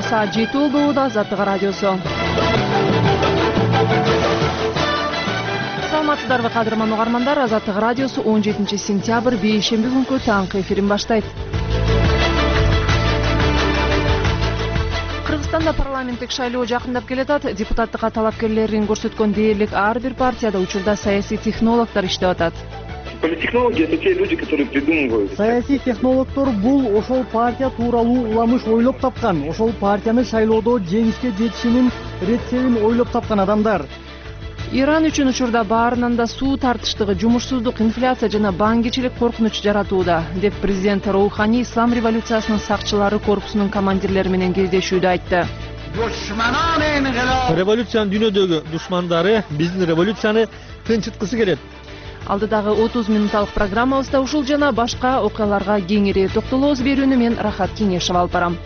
саат 7 болду. Азаттык радиосу. Саламатсыздарбы кадырман угармандар. Азаттык радиосу 17 сентябрь бейшемби күнкү таңкы эфирин баштайт. Кыргызстанда парламенттик шайлоо жакындап келатат. Депутаттыкка талапкерлерин көрсөткөн дээрлик ар бир партияда учурда саясий технологдор иштеп атат. Политтехнологи — это те люди, которые придумывают. Саясий технологдор бул ошол партия тууралуу уламыш ойлоп тапкан, ошол партияны шайлоодо жеңишке жетишинин рецептин ойлоп тапкан адамдар. Иран үчүн учурда баарынан да суу тартыштыгы, жумушсуздук, инфляция жана баңгичилик коркунуч жаратууда, деп президент Роухани Ислам революциясынын сакчылары корпусунун командирлери менен кездешүүдө айтты. Революциянын дүйнөдөгү душмандары биздин революцияны тынчыткысы келет. Алдыдагы 30 минутталык программабызда ушул жана башка окуяларга кеңири токтолобуз. Берүүнү мен Рахат Кеңешев алып барам.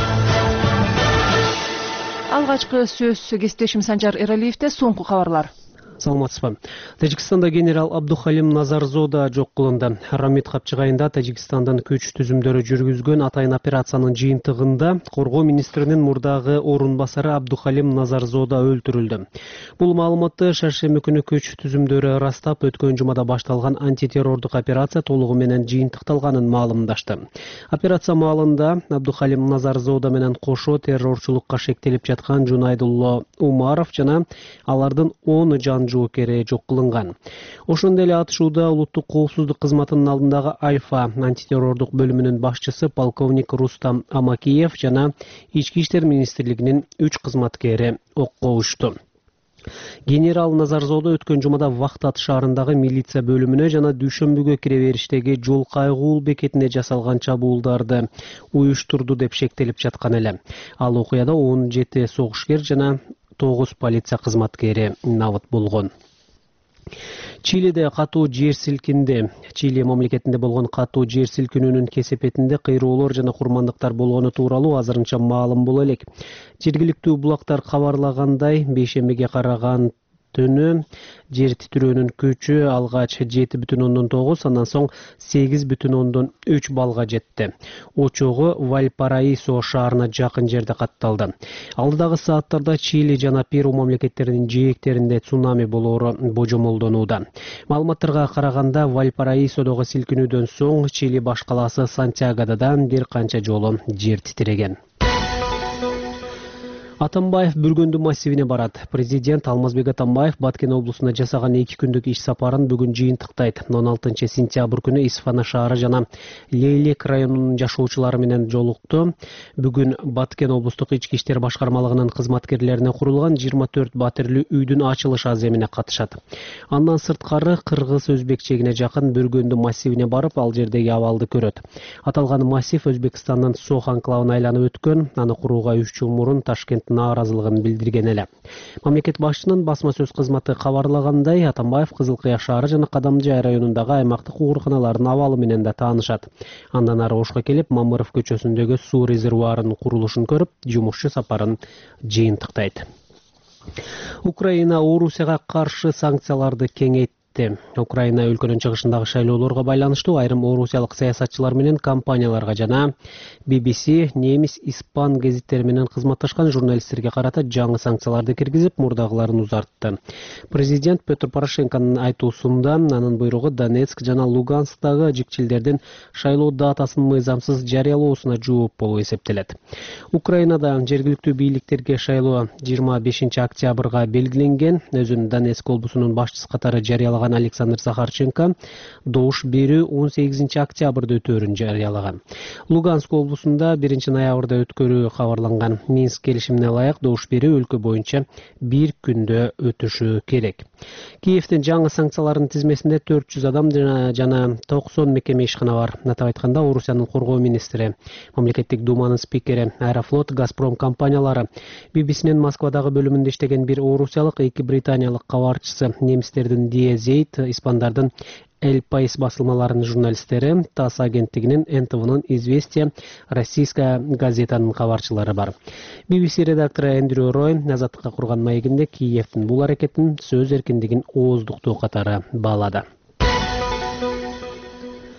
Алгачкы сөз кесиптешим Санжар Эралиевде. Соңку кабарлар. Саламатсызбы. Тажикстанда генерал Абдухалим Назарзода жок кылынды. Рамид Капчыгайында Тажикстандын күч түзүмдөрү жүргүзгөн атайын операциянын жыйынтыгында коргоо министринин мурдагы орун басары Абдухалим Назарзода өлтүрүлдү. Бул маалыматты шаршемби күнү күч түзүмдөрү ырастап, өткөн жумада башталган антитеррордук операция толугу менен жыйынтыкталганын маалымдашты. Операция маалында Абдухалим Назарзода менен кошо террорчулукка шектелип жаткан Жунайдулло Умаров жана алардын 10 жан жоокери жок кылынган. Ошондой эле атышууда улуттук коопсуздук кызматынын алдындагы Альфа антитеррордук бөлүмүнүн башчысы полковник Рустам Амакиев жана Ички иштер министрлигинин 3 кызматкери окко ушту. Генерал Назарзода өткөн жумада Вахтат шаарындагы милиция бөлүмүнө жана дүйшөмбүгө кире бериштеги жол кайгуул бекетине жасалган чабуулдарды уюштурду деп шектелип жаткан эле. Ал окуяда 17 согушкер жана 9 полиция кызматкери набыт болгон. Чилиде катуу жер силкинди. Чили мамлекетинде болгон катуу жер силкинүүнүн кесепетинде кыйроолор жана курмандыктар болгону тууралуу азырынча маалым боло элек. Жергиликтүү булактар кабарлагандай, бейшембиге караган түнү жер титирөөнүн күчү алгач 7,9, андан соң 8,3 балга жетти. Очогу Вальпараисо шаарына жакын жерде катталды. Алдыдагы сааттарда Чили жана Перу мамлекеттеринин жээктеринде цунами болоору божомолдонууда. Маалыматтарга караганда Вальпараисодогу силкинүүдөн соң Чили баш калаасы Сантьягода бир канча жолу жер титиреген. Атамбаев Бүргөндү массивине барат. Президент Алмазбек Атамбаев Баткен облусуна жасаган 2 күндүк иш сапарын бүгүн жыйынтыктайт. 16 сентябрь күнү Исфана шаары жана Лейлек районунун жашоочулары менен жолукту. Бүгүн Баткен облустук ички иштер башкармалыгынын кызматкерлерине курулган 24 батирлүү үйдүн ачылыш аземине катышат. Андан сырткары кыргыз-өзбек чегине жакын Бүргөндү массивине барып, ал жердеги абалды көрөт. Аталган массив Өзбекстандын Сох анклавына айланып өткөн, аны курууга 3 жыл мурун Ташкент нааразылыгын билдирген эле. Мамлекет башчынын басма сөз кызматы кабарлагандай, Атамбаев Кызыл Кыя шаары жана Кадамжай районундагы аймактык ооруканалардын абалы менен да таанышат. Андан ары Ошко келип, Мамыров көчөсүндөгү суу резервуарынын курулушун көрүп, жумушчу сапарын жыйынтыктайт. Украина Орусияга каршы санкцияларды кеңейтти. Украина өлкөнүн чыгышындагы шайлоолорго байланыштуу айрым орусиялык саясатчылар менен компанияларга жана BBC, немис, испан гезиттери менен кызматташкан журналисттерге карата жаңы санкцияларды киргизип, мурдагыларын узартты. Президент Петр Порошенконун айтуусунда анын буйругу Донецк жана Луганскдагы жикчилдердин шайлоо датасын мыйзамсыз жарыялоосуна жооп болуп эсептелет. Украинада жергиликтүү бийликтерге шайлоо 25 октябрга белгиленген. Өзүн Донецк облусунун башчысы катары жарыялаган Александр Захарченко добуш берүү 18 октябрда өтөөрүн жарыялаган. Луганск облусунда 1 ноябрда өткөрүү кабарланган. Минск келишимине ылайык добуш берүү өлкө боюнча 1 күндө өтүшү керек. Киевдин жаңы санкциялардын тизмесинде 400 адам жана 90 мекеме ишкана бар. Атап айтканда, Орусиянын коргоо министри, мамлекеттик думанын спикери, Аэрофлот, Газпром компаниялары, BBC'нин Москвадагы бөлүмүндө иштеген бир орусиялык, 2 британиялык кабарчысы, немистердин Диезейт, испандардын El País басылмаларынын журналисттери, ТАСС агенттигинин, НТВнын Известия, Российская газетанын кабарчылары бар. BBC редактору Эндрю Рой Азаттыкка курган маегинде Киевдин бул аракетин сөз эркиндигин ооздуктоо катары баалады.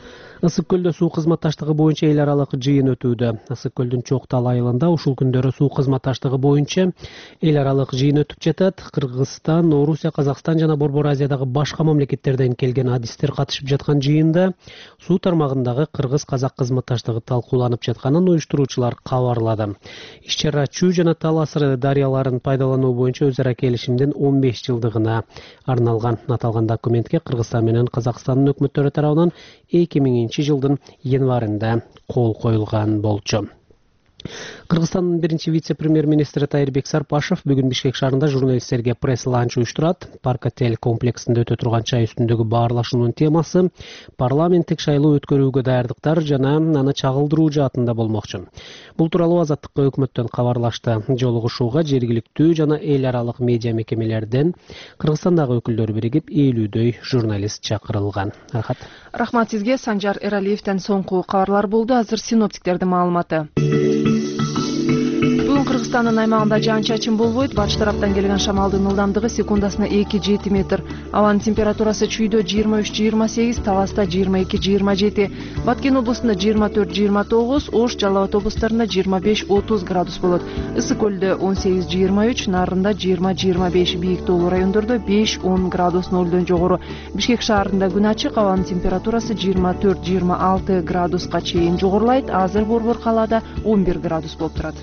Ысык көлдө суу кызматташтыгы боюнча эл аралык жыйын өтүүдө. Ысык көлдүн Чок Тал айылында ушул күндөрү суу кызматташтыгы боюнча эл аралык жыйын өтүп жатат. Кыргызстан, Орусия, Казакстан жана Борбор Азиядагы башка мамлекеттерден келген адистер катышып жаткан жыйында суу тармагындагы кыргыз-казак кызматташтыгы талкууланып жатканын уюштуруучулар кабарлады. Иш-чара Чүү жана Таласыр дарыяларын пайдалануу боюнча өз ара келишимдин 15 жылдыгына арналган. Аталган документке Кыргызстан менен Казакстандын өкмөттөрү тарабынан 2000 жылдын январында кол коюлган болчу. Кыргызстандын биринчи вице-премьер-министри Тайырбек Сарпашев бүгүн Бишкек шаарында журналисттерге пресс-ланч уюштурат. Парк отель комплексинде өтө турган чай үстүндөгү баарлашуунун темасы парламенттик шайлоо өткөрүүгө даярдыктар жана аны чагылдыруу жаатында болмокчу. Бул тууралуу Азаттыкка өкмөттөн кабарлашты. Жолугушууга жергиликтүү жана эл аралык медиа мекемелерден Кыргызстандагы өкүлдөр биригип 50дөй журналист чакырылган. Рахмат сизге. Санжар Эралиевден соңку кабарлар болду. Азыр синоптиктердин маалыматы. Бүгүн Кыргызстандын аймагында жаан-чачын болбойт. Батыш тараптан келген шамалдын ылдамдыгы секундасына 2-7 метр. Абанын температурасы Чүйдө 23-28, Таласта 22-27, Баткен облусунда 24-29, Ош, Жалал Абад облустарында 25-30 градус болот. Ысык көлдө 18-23, Нарында 20-25, бийик тоолуу райондордо 5-10 градус нолдон жогору. Бишкек шаарында күн ачык, абанын температурасы 24-26 градуска чейин жогорулайт. Азыр Борбор калаада 11 градус болуп турат.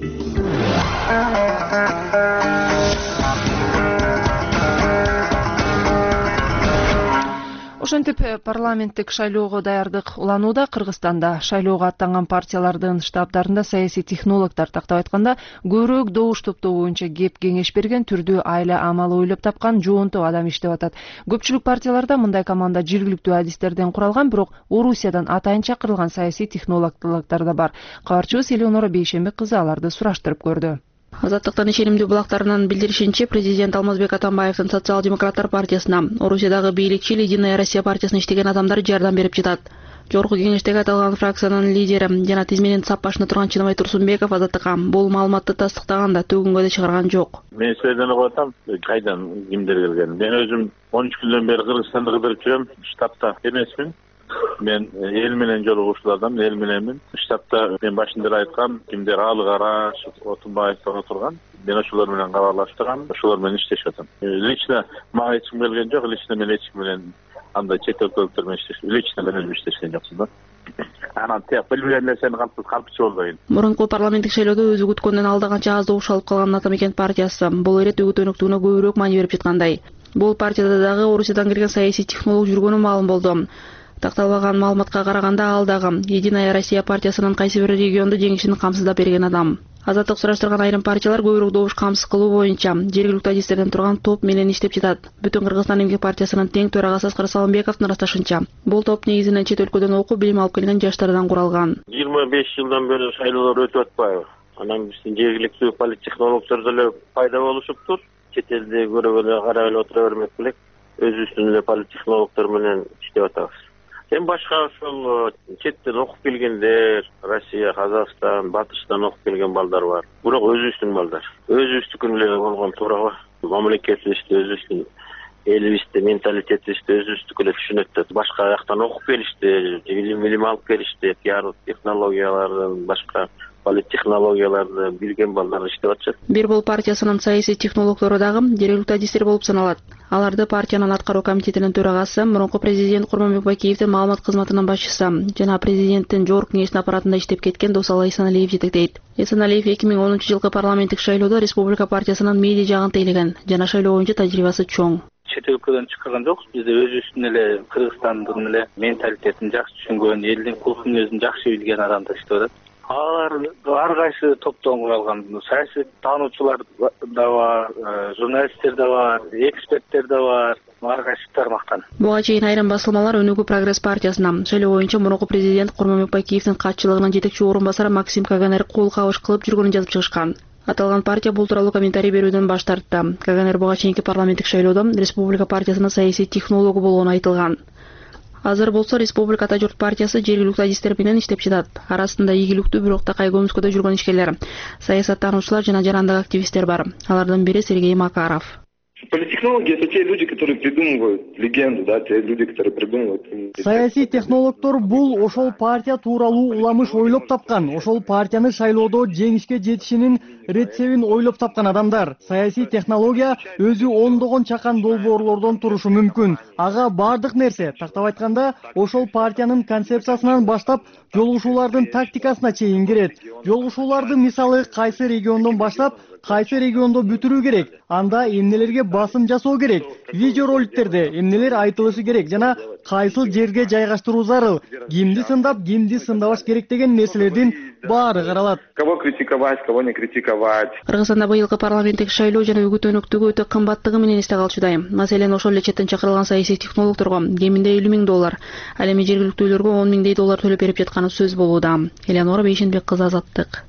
Ошентип парламенттик шайлоого даярдык уланууда. Кыргызстанда шайлоого аттанган партиялардын штабдарында саясий технологдор, тактап айтканда, көбүрөөк добуш топтоо боюнча кеп кеңеш берген, түрдүү айла амалы ойлоп тапкан жоонто адам иштеп атат. Көпчүлүк партияларда мындай команда жергиликтүү адистерден куралган, бирок Орусиядан атайын чакырылган саясий технологдор да бар. Кабарчыбыз Элеонора Бейшембек кызы аларды сураштырып көрдү. Азаттыктын ишенимдүү булактарынан билдиришинче, президент Алмазбек Атамбаевдин Социал-демократтар партиясына, Орусиядагы бийликчил Единая Россия партиясына иштеген адамдар жардам берип жатат. Жогорку кеңештеги аталган фракциянын лидери жана тизменин сап башында турган Чыныбай Турсунбеков Азаттыкка бул маалыматты тастыктаган да төгүнгө да чыгарган жок. Мен силерден угуп атам, кайдан кимдер келген. Мен өзүм 13 күндөн бери Кыргызстанды кыдырып жүрөм, штабта эмесмин. Мен эл менен жолугушуулардан, эл мененмин. Штабта мен башында айткам, кимдер Алы Караш, Отунбаевдер отурган. Мен ошолор менен кабарлаштырам, ошолор менен иштешип атам. Лично мага эч ким келген жок, лично мен эч ким менен андай чет өлкөлүктөр менен иштешим, лично мен өзүм иштешкен жокмун да. Анан тек билбеген нерсени калпчы болбойн. Мурунку парламенттик шайлоодо өзү күткөндөн алда канча аз добуш алып калган Атамекен партиясы бул ирет үгүт өнүктүүнө көбүрөөк маани берип жаткандай. Бул партияда дагы Орусиядан кирген саясий технолог жүргөнү маалым болду. Такталбаган маалыматка караганда ал дагы Единая Россия партиясынын кайсы бир регионду жеңишин камсыздап берген адам. Азаттык сураштырган айрым партиялар көбүрөөк добуш камсыз кылуу боюнча жергиликтүү адистерден турган топ менен иштеп жатат. Бүтүн Кыргызстан эмгек партиясынын тең төрагасы Аскар Салымбековдун ырасташынча, бул топ негизинен чет өлкөдөн окуп билим алып келген жаштардан куралган. 25 жылдан бери шайлоолор өтүп атпайбы? Анан биздин жергиликтүү политтехнологдор деле пайда болушуптур. Чет элде көрүп эле карап эле отура бермек белек. Өзүбүздүн эле политтехнологдор менен иштеп атабыз. Эми башка ошол четтен окуп келгендер, Россия, Казакстан, Батыштан окуп келген балдар бар. Бирок өзүбүздүн балдар. Өзүбүздүкүн эле болгон туурабы? Мамлекетибизди, өзүбүздүн элибизди, менталитетибизди өзүбүздүкү эле түшүнөт да. Башка жактан окуп келишти, билим алып келишти, пиар технологияларын, башка политтехнологияларды билген балдар иштеп атышат. Бир бул партиясынын саясий технологдору дагы жергиликтүү адистер болуп саналат. Аларды партиянын аткаруу комитетинин төрагасы, мурунку президент Курманбек Бакиевдин маалымат кызматынын башчысы жана президенттин жогорку кеңештин аппаратында иштеп кеткен Досалы Эсеналиев жетектейт. Эсеналиев 2010 жылкы парламенттик шайлоодо Республика партиясынын медиа жагын тейлеген жана шайлоо боюнча тажрыйбасы чоң. Чет өлкөдөн чыккан жокпуз. Бизде өзүбүздүн эле Кыргызстандын эле менталитетин жакшы түшүнгөн, элдин кулкун өзүн жакшы билген адамдар иштеп атат. Алар ар кайсы топтон куралган. Саясий таануучулар да бар, журналисттер да бар, эксперттер да бар. Ар кайсы тармактан. Буга чейин айрым басылмалар Өнүгүү Прогресс партиясына шайлоо боюнча мурунку президент Курманбек Бакиевдин катчылыгынын жетекчи орун басары Максим Каганер кол кабыш кылып жүргөнүн жазып чыгышкан. Аталган партия бул тууралуу комментарий берүүдөн баш тартты. Каганер буга чейинки парламенттик шайлоодо Республика партиясынын саясий технологу болгону айтылган. Азыр болсо Республика Ата журт партиясы жергиликтүү адистер менен иштеп жатат. Арасында ийгиликтүү, бирок такай көмүскөдө жүргөн ишкерлер, саясаттануучулар жана жарандык активисттер бар. Алардын бири Сергей Макаров. Политтехнологи — это те люди, которые придумывают легенду, да, те люди, которые придумывают. Саясий технологдор бул ошол партия тууралуу уламыш ойлоп тапкан, ошол партияны шайлоодо жеңишке жетишинин рецебин ойлоп тапкан адамдар. Саясий технология өзү ондогон чакан долбоорлордон турушу мүмкүн. Ага бардык нерсе, тактап айтканда, ошол партиянын концепциясынан баштап жолугушуулардын тактикасына чейин кирет. Жолугушууларды мисалы кайсы региондон баштап кайсы региондо бүтүрүү керек, анда эмнелерге басым жасоо керек, видеороликтерде эмнелер айтылышы керек жана кайсыл жерге жайгаштыруу зарыл, кимди сындап, кимди сындабаш керек деген нерселердин баары каралат. Кого критиковать, кого не критиковать. Кыргызстанда быйылкы парламенттик шайлоо жана үгүт өнөктүгү өтө кымбаттыгы менен эсте калчудай. Маселен, ошол эле четтен чакырылган саясий технологдорго кеминде $50,000, ал эми жергиликтүүлөргө $10,000 төлөп берип жатканы сөз болууда. Элеонора Бейшенбек кызы, Азаттык.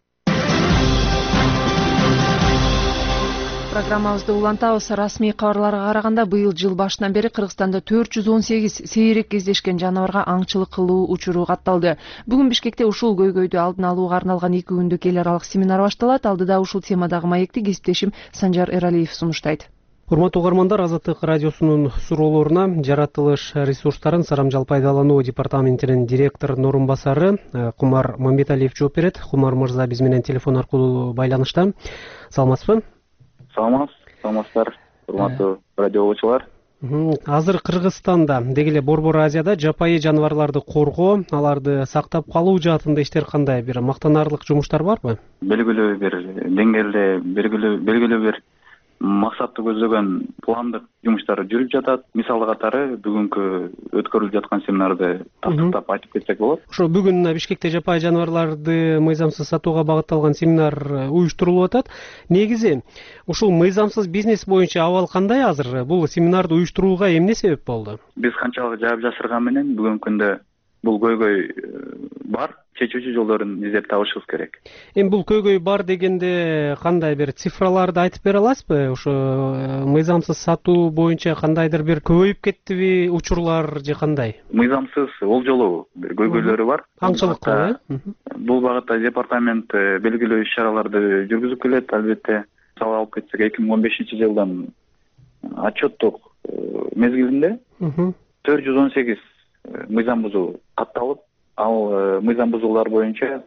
Программабызды улантабыз. Расмий кабарларга караганда, быйыл жыл башынан бери Кыргызстанда 418 сейрек кездешкен жаныбарга аңчылык кылуу учуру катталды. Бүгүн Бишкекте ушул көйгөйдү алдын алууга арналган 2 күндүк эл аралык семинар башталат. Алдыда ушул темадагы маекти кесиптешим Санжар Эралиев сунуштайт. Урматтуу угармандар, Азаттык радиосунун суроолоруна жаратылыш ресурстарын сарамжал пайдалануу департаментинин директорунун орун басары Кумар Мамбеталиев жооп берет. Кумар мырза биз менен телефон аркылуу байланышта. Саламатсызбы? Саламатсыздар, урматтуу радио окуучулар. Азыр Кыргызстанда, деги эле Борбор Азияда жапайы жаныбарларды коргоо, аларды сактап калуу жаатында иштер кандай? Бир мактанарлык жумуштар барбы? Белгилүү бир деңгээлде, белгилүү бир максатты көздөгөн пландык жумуштар жүрүп жатат. Мисалы катары бүгүнкү өткөрүлүп жаткан семинарды тактап айтып кетсек болот. Ошо бүгүн Бишкекте жапайы жаныбарларды мыйзамсыз сатууга багытталган семинар уюштурулуп атат. Негизи ушул мыйзамсыз бизнес боюнча абал кандай азыр? Бул семинарды уюштурууга эмне себеп болду? Биз канчалык жаап жашырган менен бүгүнкү күндө бул көйгөй бар, чечүүчү жолдорун издеп табышыбыз керек. Эми бул көйгөй бар дегенде кандай бир цифраларды айтып бере аласызбы? Ошо мыйзамсыз сатуу боюнча кандайдыр бир көбөйүп кеттиби учурлар же кандай? Мыйзамсыз олжолоо бир көйгөйлөрү бар. Аңчылык кылуу, Бул багытта департамент белгилүү иш-чараларды жүргүзүп келет, албетте. Мисалы алып кетсек, 2015-жылдан отчеттук мезгилинде 418 мыйзам бузуу катталып, ал мыйзам бузуулар боюнча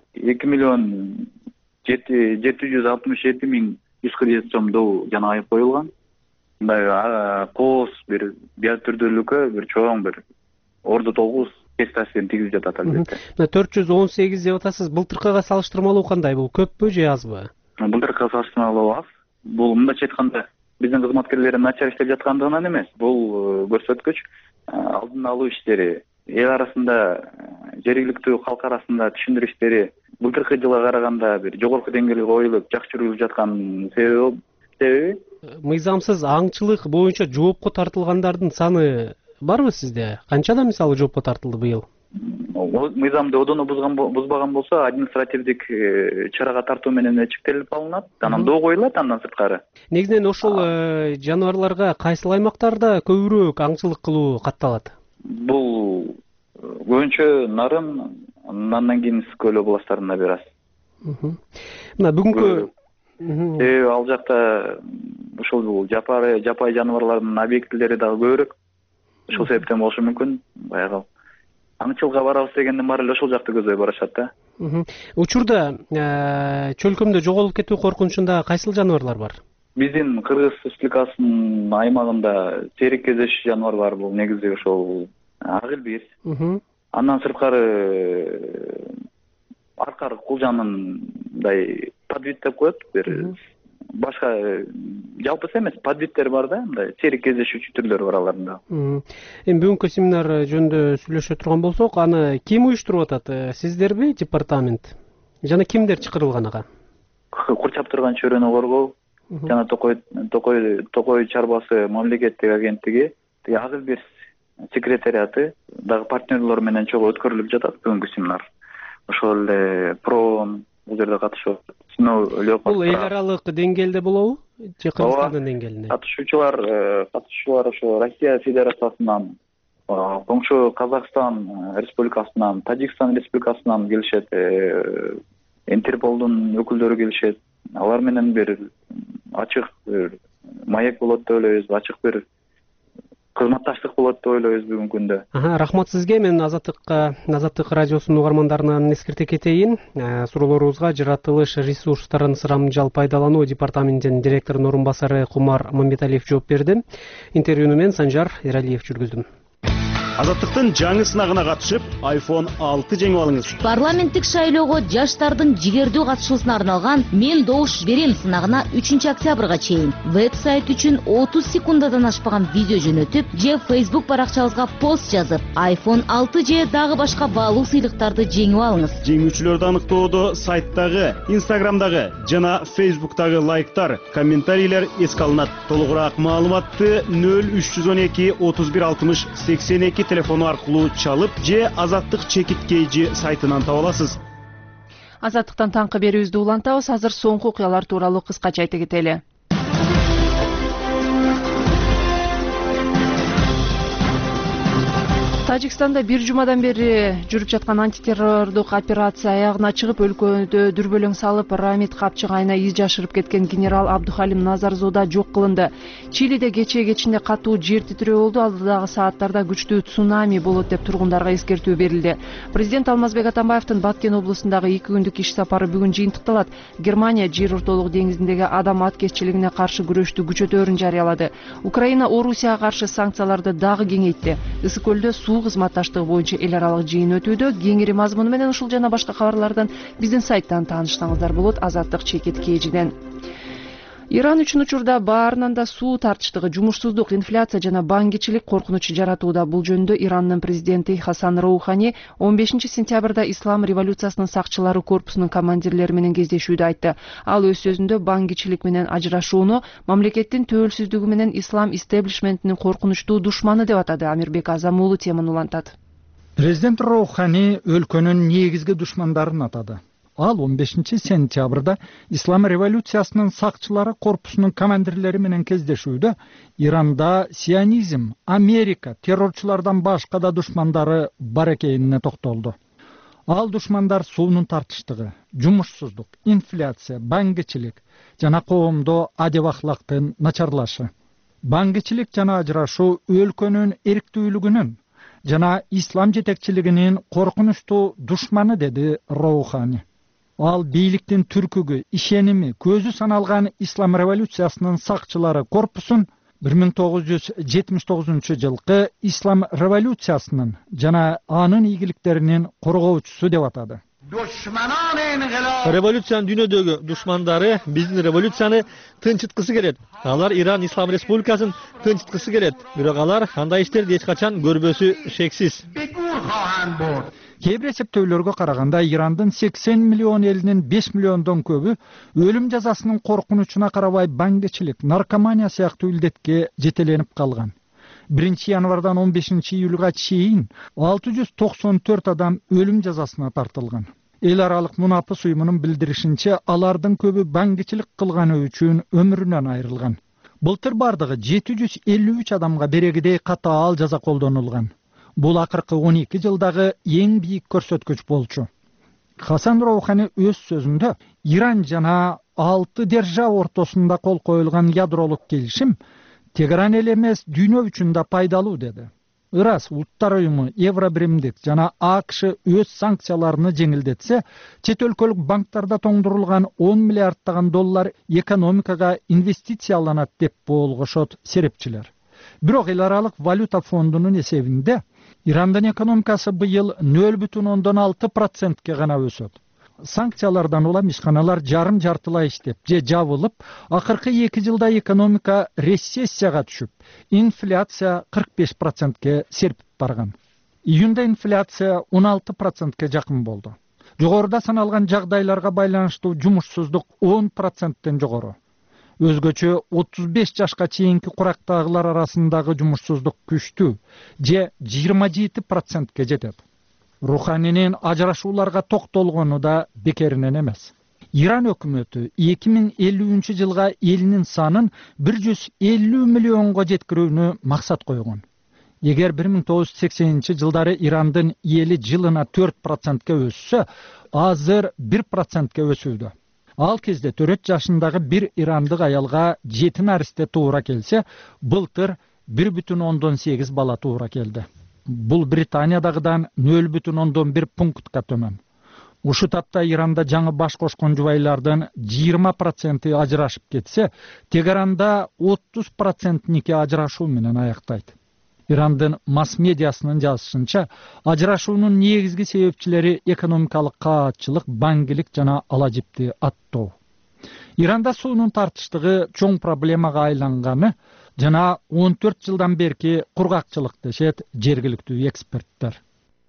2,767,140 сомдуу жана айып коюлган. Мындай кооз бир биотүрдүүлүккө бир чоң бир орду толгуз кес таасирин тийгизип жатат албетте. 418 деп атасыз, былтыркыга салыштырмалуу кандай? Бул көппү же азбы? Былтыркыга салыштырмалуу аз. Бул мындайча айтканда биздин кызматкерлер начар иштеп жаткандыгынан эмес. Бул көрсөткүч алдын алуу иштери, эл арасында, жергиликтүү калк арасында түшүндүрүү иштери былтыркы жылга караганда бир жогорку деңгээлге коюлуп, жакшы жүрүлүп жаткан себеби мыйзамсыз аңчылык боюнча жоопко тартылгандардын саны барбы сизде? Канчадан мисалы жоопко тартылды быйыл? Мыйзамды одоно бузбаган болсо, административдик чарага тартуу менен чектелип алынат, анан доо коюлат андан сырткары. Негизинен ошол жаныбарларга кайсыл аймактарда көбүрөөк аңчылык кылуу катталат? Бул көбүнчө Нарын, андан кийин Ысык көл областарында бир аз. Мына бүгүнкү ал жакта ушул жапайы жаныбарлардын объектилери дагы көбүрөөк. Ошол себептен болушу мүмкүн. Баягы аңчылыкка барабыз дегенден баары эле ошол жакты көздөй барышат да. Учурда чөлкөмдө жоголуп кетүү коркунучунда кайсыл жаныбарлар бар? Биздин Кыргыз Республикасынын аймагында сейрек кездешүү жаныбар бар. Бул негизи ошол ак илбир. Андан сырткары аркар кулжанындай подвид деп коет, бир башка жалпысы эмес подвидтер бар да, мындай сейрек кездешүүчү түрлөр бар аларында. Эми бүгүнкү семинар жөнүндө сүйлөшө турган болсок, аны ким уюштуруп атат? Сиздерби, департамент? Жана кимдер чакырылган ага? Курчап турган чөйрөнү коргоо жана Токой чарбасы мамлекеттик агенттиги, ак илбир секретариаты дагы партнерлор менен чогуу өткөрүлүп жатат бүгүнкү семинар. Ошол эле ПРО бул жерде катышып, бул эл аралык деңгээлде болобу же Кыргызстандын деңгээлинде? Катышуучулар ошо Россия Федерациясынан, коңшу Казакстан Республикасынан, Тажикстан Республикасынан келишет, Интерполдун өкүлдөрү келишет. Алар менен бир ачык маек болот деп ойлойбуз, ачык бир кызматташтык болот деп ойлойбуз бүгүнкү күндө. Рахмат сизге. Мен Азаттык радиосунун угармандарынан эскерте кетейин. Суроолорубузга жаратылыш ресурстарын сырамжал пайдалануу департаментинин директорунун орун басары Кумар Мамбеталиев жооп берди. Интервьюну мен Санжар Эралиев жүргүздүм. Азаттыктын жаңы сынагына катышып, iPhone 6 жеңип алыңыз. Парламенттик шайлоого жаштардын жигердүү катышуусуна арналган «Мен добуш берем» сынагына 3-октябрга чейин веб-сайт үчүн 30 секундадан ашпаган видео жөнөтүп, же Facebook баракчабызга пост жазып, iPhone 6 же дагы башка баалуу сыйлыктарды жеңип алыңыз. Жеңүүчүлөрдү аныктоодо сайтдагы, Instagramдагы жана Facebook'тагы лайктар, комментарийлер эске алынат. Толугураак маалыматты 0312 31 60 82 телефону аркылуу чалып же Азаттык чекиткейжи сайтынан таба аласыз. Азаттыктан таңкы берүүбүздү улантабыз. Азыр соңку окуялар тууралуу кыскача айта кетели. Тажикстанда бир жумадан бери жүрүп жаткан антитеррордук операция аягына чыгып, өлкөдө дүрбөлөң салып, Рамид капчыгайына из жашырып кеткен генерал Абдухалим Назарзода жок кылынды. Чилиде кечинде катуу жер титирөө болду. Алдыдагы сааттарда күчтүү цунами болот деп тургундарга эскертүү берилди. Президент Алмазбек Атамбаевдин Баткен облусундагы 2 күндүк иш сапары бүгүн жыйынтыкталат. Германия жер ортолук деңизиндеги адам аткезчилигине каршы күрөштү күчөтөөрүн жарыялады. Украина Орусияга каршы санкцияларды дагы кеңейтти. Ысык көлдө суу кызматташтыгы боюнча эл аралык жыйын өтүүдө. Кеңири мазмуну менен ушул жана башка кабарлардан биздин сайттан таанышсаңыздар болот. Азаттык чекиткейжиден. Иран үчүн учурда баарынан да суу тартыштыгы, жумушсуздук, инфляция жана баңгичилик коркунучу жаратууда. Бул жөнүндө Ирандын президенти Хасан Роухани 15 сентябрда Ислам революциясынын сакчылары корпусунун командирлери менен кездешүүдө айтты. Ал өз сөзүндө баңгичилик менен ажырашууну мамлекеттин төөлсүздүгү менен ислам истеблишментинин коркунучтуу душманы деп атады. Амирбек Азам уулу теманы улантат. Президент Роухани өлкөнүн негизги душмандарын атады. Ал 15 сентябрда Ислам революциясынын сакчылары корпусунун командирлери менен кездешүүдө Иранда сионизм, Америка, террорчулардан башка да душмандары бар экенине токтолду. Ал душмандар суунун тартыштыгы, жумушсуздук, инфляция, баңгичилик жана коомдо адеп ахлактын начарлашы. Баңгичилик жана ажырашуу өлкөнүн эрктүүлүгүнүн жана ислам жетекчилигинин коркунучтуу душманы, деди Роухани. Ал бийликтин түркүгү, ишеними, көзү саналган Ислам революциясынын сакчылары корпусун 1979 жылкы Ислам революциясынын жана анын ийгиликтеринин коргоочусу деп атады. Революциянын дүйнөдөгү душмандары биздин революцияны тынчыткысы келет. Алар Иран Ислам Республикасын тынчыткысы келет. Бирок алар андай иштерди эч качан көрбөсү шексиз. Кээ бир эсептөөлөргө караганда Ирандын 80 миллион элинин 5 миллиондон көбү өлүм жазасынын коркунучуна карабай баңгичилик, наркомания сыяктуу илдетке жетеленип калган. 1 январдан 15 июлга чейин 694 адам өлүм жазасына тартылган. Эл аралык мунапыс уюмунун билдиришинче, алардын көбү баңгичилик кылганы үчүн өмүрүнөн айрылган. Былтыр бардыгы 753 адамга берегидей катаал жаза колдонулган. Бул акыркы 12 жылдагы эң бийик көрсөткүч болчу. Хасан Роухани өз сөзүндө Иран жана 6 держава ортосунда кол коюлган ядролук келишим Тегеран эле эмес, дүйнө үчүн да пайдалуу деди. Ырас Улуттар уюму, Евробиримдик жана АКШ өз санкцияларını жеңилдетсе, чет өлкөлүк банктарда тоңдурулган 10 миллиарддаган доллар экономикага инвестицияланат деп болгошот серепчилер. Бирок эл аралык валюта фондунун эсебинде Ирандын экономикасы быйыл 0,6%ке гана өсөт. Санкциялардан улам ишканалар жарым-жартылай иштеп же жабылып, акыркы 2 жылда экономика рецессияга түшүп, инфляция 45%ке серпип барган. Июнда инфляция 16%ке жакын болду. Жогоруда саналган жагдайларга байланыштуу жумушсуздук 10%тен жогору. Өзгөчө 35 жашка чейинки курактагылар арасындагы жумушсуздук күчтүү же 27%ке жетет. Руханинин ажырашууларга токтолгону да бекеринен эмес. Иран өкмөтү 2050 жылга элинин санын 150 миллионго жеткирүүнү максат койгон. Эгер 1980 жылдары Ирандын эли жылына 4%ке өссө, азыр 1%ке өсүүдө. Ал кезде 4 жашындагы бир ирандык аялга 7 наристе туура келсе, былтыр 1,8 бала туура келди. Бул Британиядагыдан 0,1 пунктка төмөн. Ушу тапта Иранда жаңы баш кошкон жубайлардын 20% ажырашып кетсе, Тегеранда 30% нике ажырашуу менен аяктайт. Ирандын масс медиасынын жазышынча, ажырашуунун негизги себепчилери экономикалык каатчылык, баңгилик жана ала жипти аттоо. Иранда суунун тартыштыгы чоң проблемага айланганы жана 14 жылдан берки кургакчылык дешет жергиликтүү эксперттер.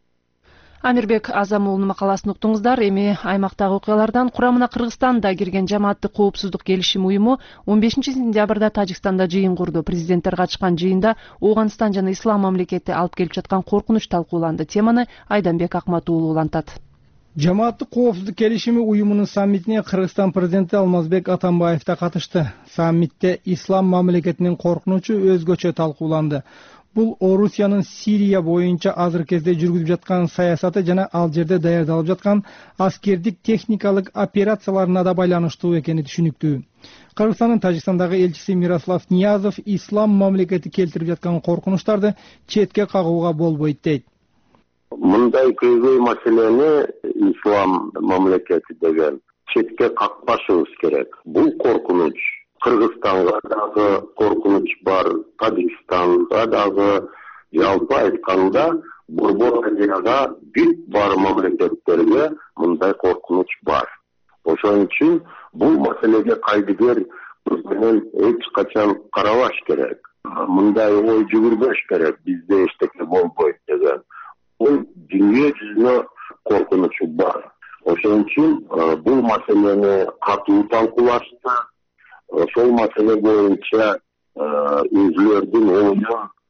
Амирбек Азамуулунун макаласын уктуңуздар. Эми аймактагы окуялардан курамына Кыргызстанда кирген жамааттык коопсуздук келишим уюму 15 сентябрда Тажикстанда жыйын курду. Президенттер катышкан жыйында Ооганстан жана Ислам мамлекети алып келип жаткан коркунуч талкууланды. Теманы Айданбек Акмат уулу улантат. Жамааттык коопсуздук келишими уюмунун саммитине Кыргызстан президенти Алмазбек Атамбаев да катышты. Саммитте Ислам мамлекетинин коркунучу өзгөчө талкууланды. Бул Орусиянын Сирия боюнча азыр кезде жүргүзүп жаткан саясаты жана ал жерде даярдалып жаткан аскердик техникалык операцияларына да байланыштуу экени түшүнүктүү. Кыргызстандын Тажикстандагы элчиси Мирослав Ниязов Ислам мамлекети келтирип жаткан коркунучтарды четке кагууга болбойт дейт. Мындай көйгөй маселени Ислам мамлекети деген четке какпашыбыз керек. Бул коркунуч Кыргызстанга дагы коркунуч бар, Тажикстанга дагы, жалпы айтканда Борбор Азияга бүт бар мамлекеттерге мындай коркунуч бар. Ошон үчүн бул маселеге кайдыгер менен эч качан карабаш керек. Мындай ой жүгүрбөш керек, бизде эчтеке болбойт деген. Ой дүйнө жүзүнө коркунучу бар. Ошон үчүн бул маселени катуу талкуулашты. Ошол маселе боюнча өзүлөрдүн оюн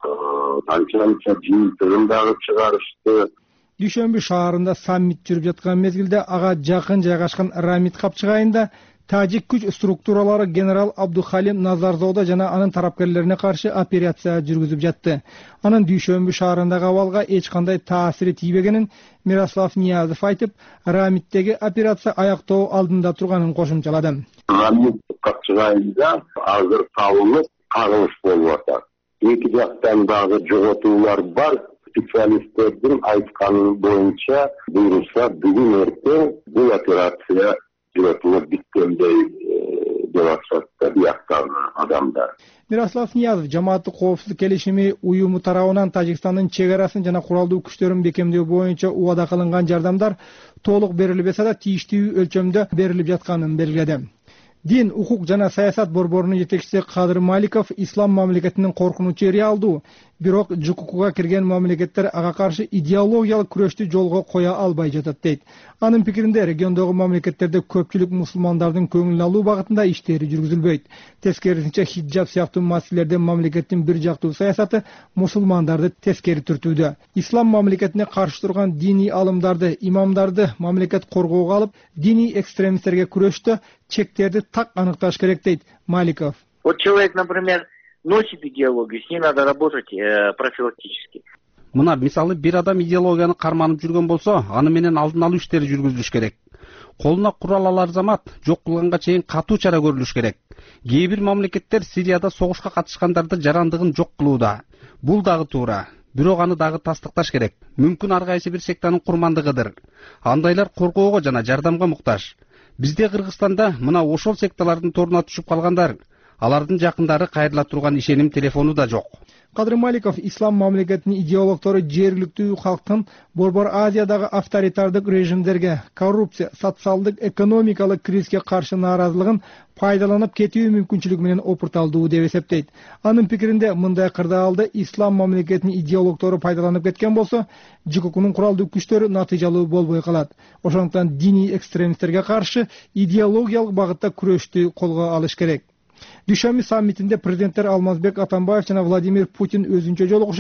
канча жыйынтыгын дагы чыгарышты. Дүйшөмбү шаарында саммит жүрүп жаткан мезгилде ага жакын жайгашкан Рамит капчыгайында тажик күч структуралары генерал Абдухалим Назарзода жана анын тарапкерлерине каршы операция жүргүзүп жатты. Анын Дүйшөмбү шаарындагы абалга эч кандай таасири тийбегенин Мирослав Ниязов айтып, Рамиттеги операция аяктоо алдында турганын кошумчалады. Рамит капчыгайында азыр салынып кагылыш болуп атат. Эки жактан дагы жоготуулар бар. Специалисттердин айтканы боюнча буйрулса бүгүн эртең бул операция жүрөтүнө бүткөндөй деп атышат бияктагы адамдар. Мирослав Ниязов жамааттык коопсуздук келишими уюму тарабынан Тажикстандын чек арасын жана куралдуу күчтөрүн бекемдөө боюнча убада кылынган жардамдар толук берилбесе да тийиштүү өлчөмдө берилип жатканын белгиледи. Дин, укук жана саясат борборунун жетекчиси Кадыр Маликов Ислам мамлекетинин коркунучу реалдуу, бирок ЖККга кирген мамлекеттер ага каршы идеологиялык күрөштү жолго кое албай жатат дейт. Анын пикиринде региондогу мамлекеттерде көпчүлүк мусулмандардын көңүлүн алуу багытында иштери жүргүзүлбөйт. Тескерисинче хиджаб сыяктуу маселелерде мамлекеттин бир жактуу саясаты мусулмандарды тескери түртүүдө. Ислам мамлекетине каршы турган диний алымдарды, имамдарды мамлекет коргоого алып, диний экстремисттерге күрөштө чектерди так аныкташ керек дейт Маликов. Вот человек, например, носит идеологию, с ней надо работать профилактически. Мына мисалы бир адам идеологияны карманып жүргөн болсо, аны менен алдын алуу иштери жүргүзүлүш керек. Колуна курал алар замат жок кылганга чейин катуу чара көрүлүш керек. Кээ бир мамлекеттер Сирияда согушка катышкандарды жарандыгын жок кылууда. Бул дагы туура. Бирок аны дагы тастыкташ керек. Мүмкүн ар кайсы бир сектанын курмандыгыдыр. Андайлар коргоого жана жардамга муктаж. Бизде Кыргызстанда мына ошол секталардын торуна түшүп калгандар, алардын жакындары кайрыла турган ишеним телефону да жок. Кадыр Маликов Ислам мамлекетинин идеологтору жергиликтүү калктын Борбор Азиядагы авторитардык режимдерге, коррупция, социалдык, экономикалык кризиске каршы нааразылыгын пайдаланып кетүү мүмкүнчүлүгү менен опурталдуу деп эсептейт. Анын пикиринде мындай кырдаалды Ислам мамлекетинин идеологтору пайдаланып кеткен болсо, ЖККнын куралдуу күчтөрү натыйжалуу болбой калат. Ошондуктан диний экстремисттерге каршы идеологиялык багытта күрөштү колго алыш керек. Дүйшөмбү саммитинде президенттер Алмазбек Атамбаев жана Владимир Путин өзүнчө жолугушуп,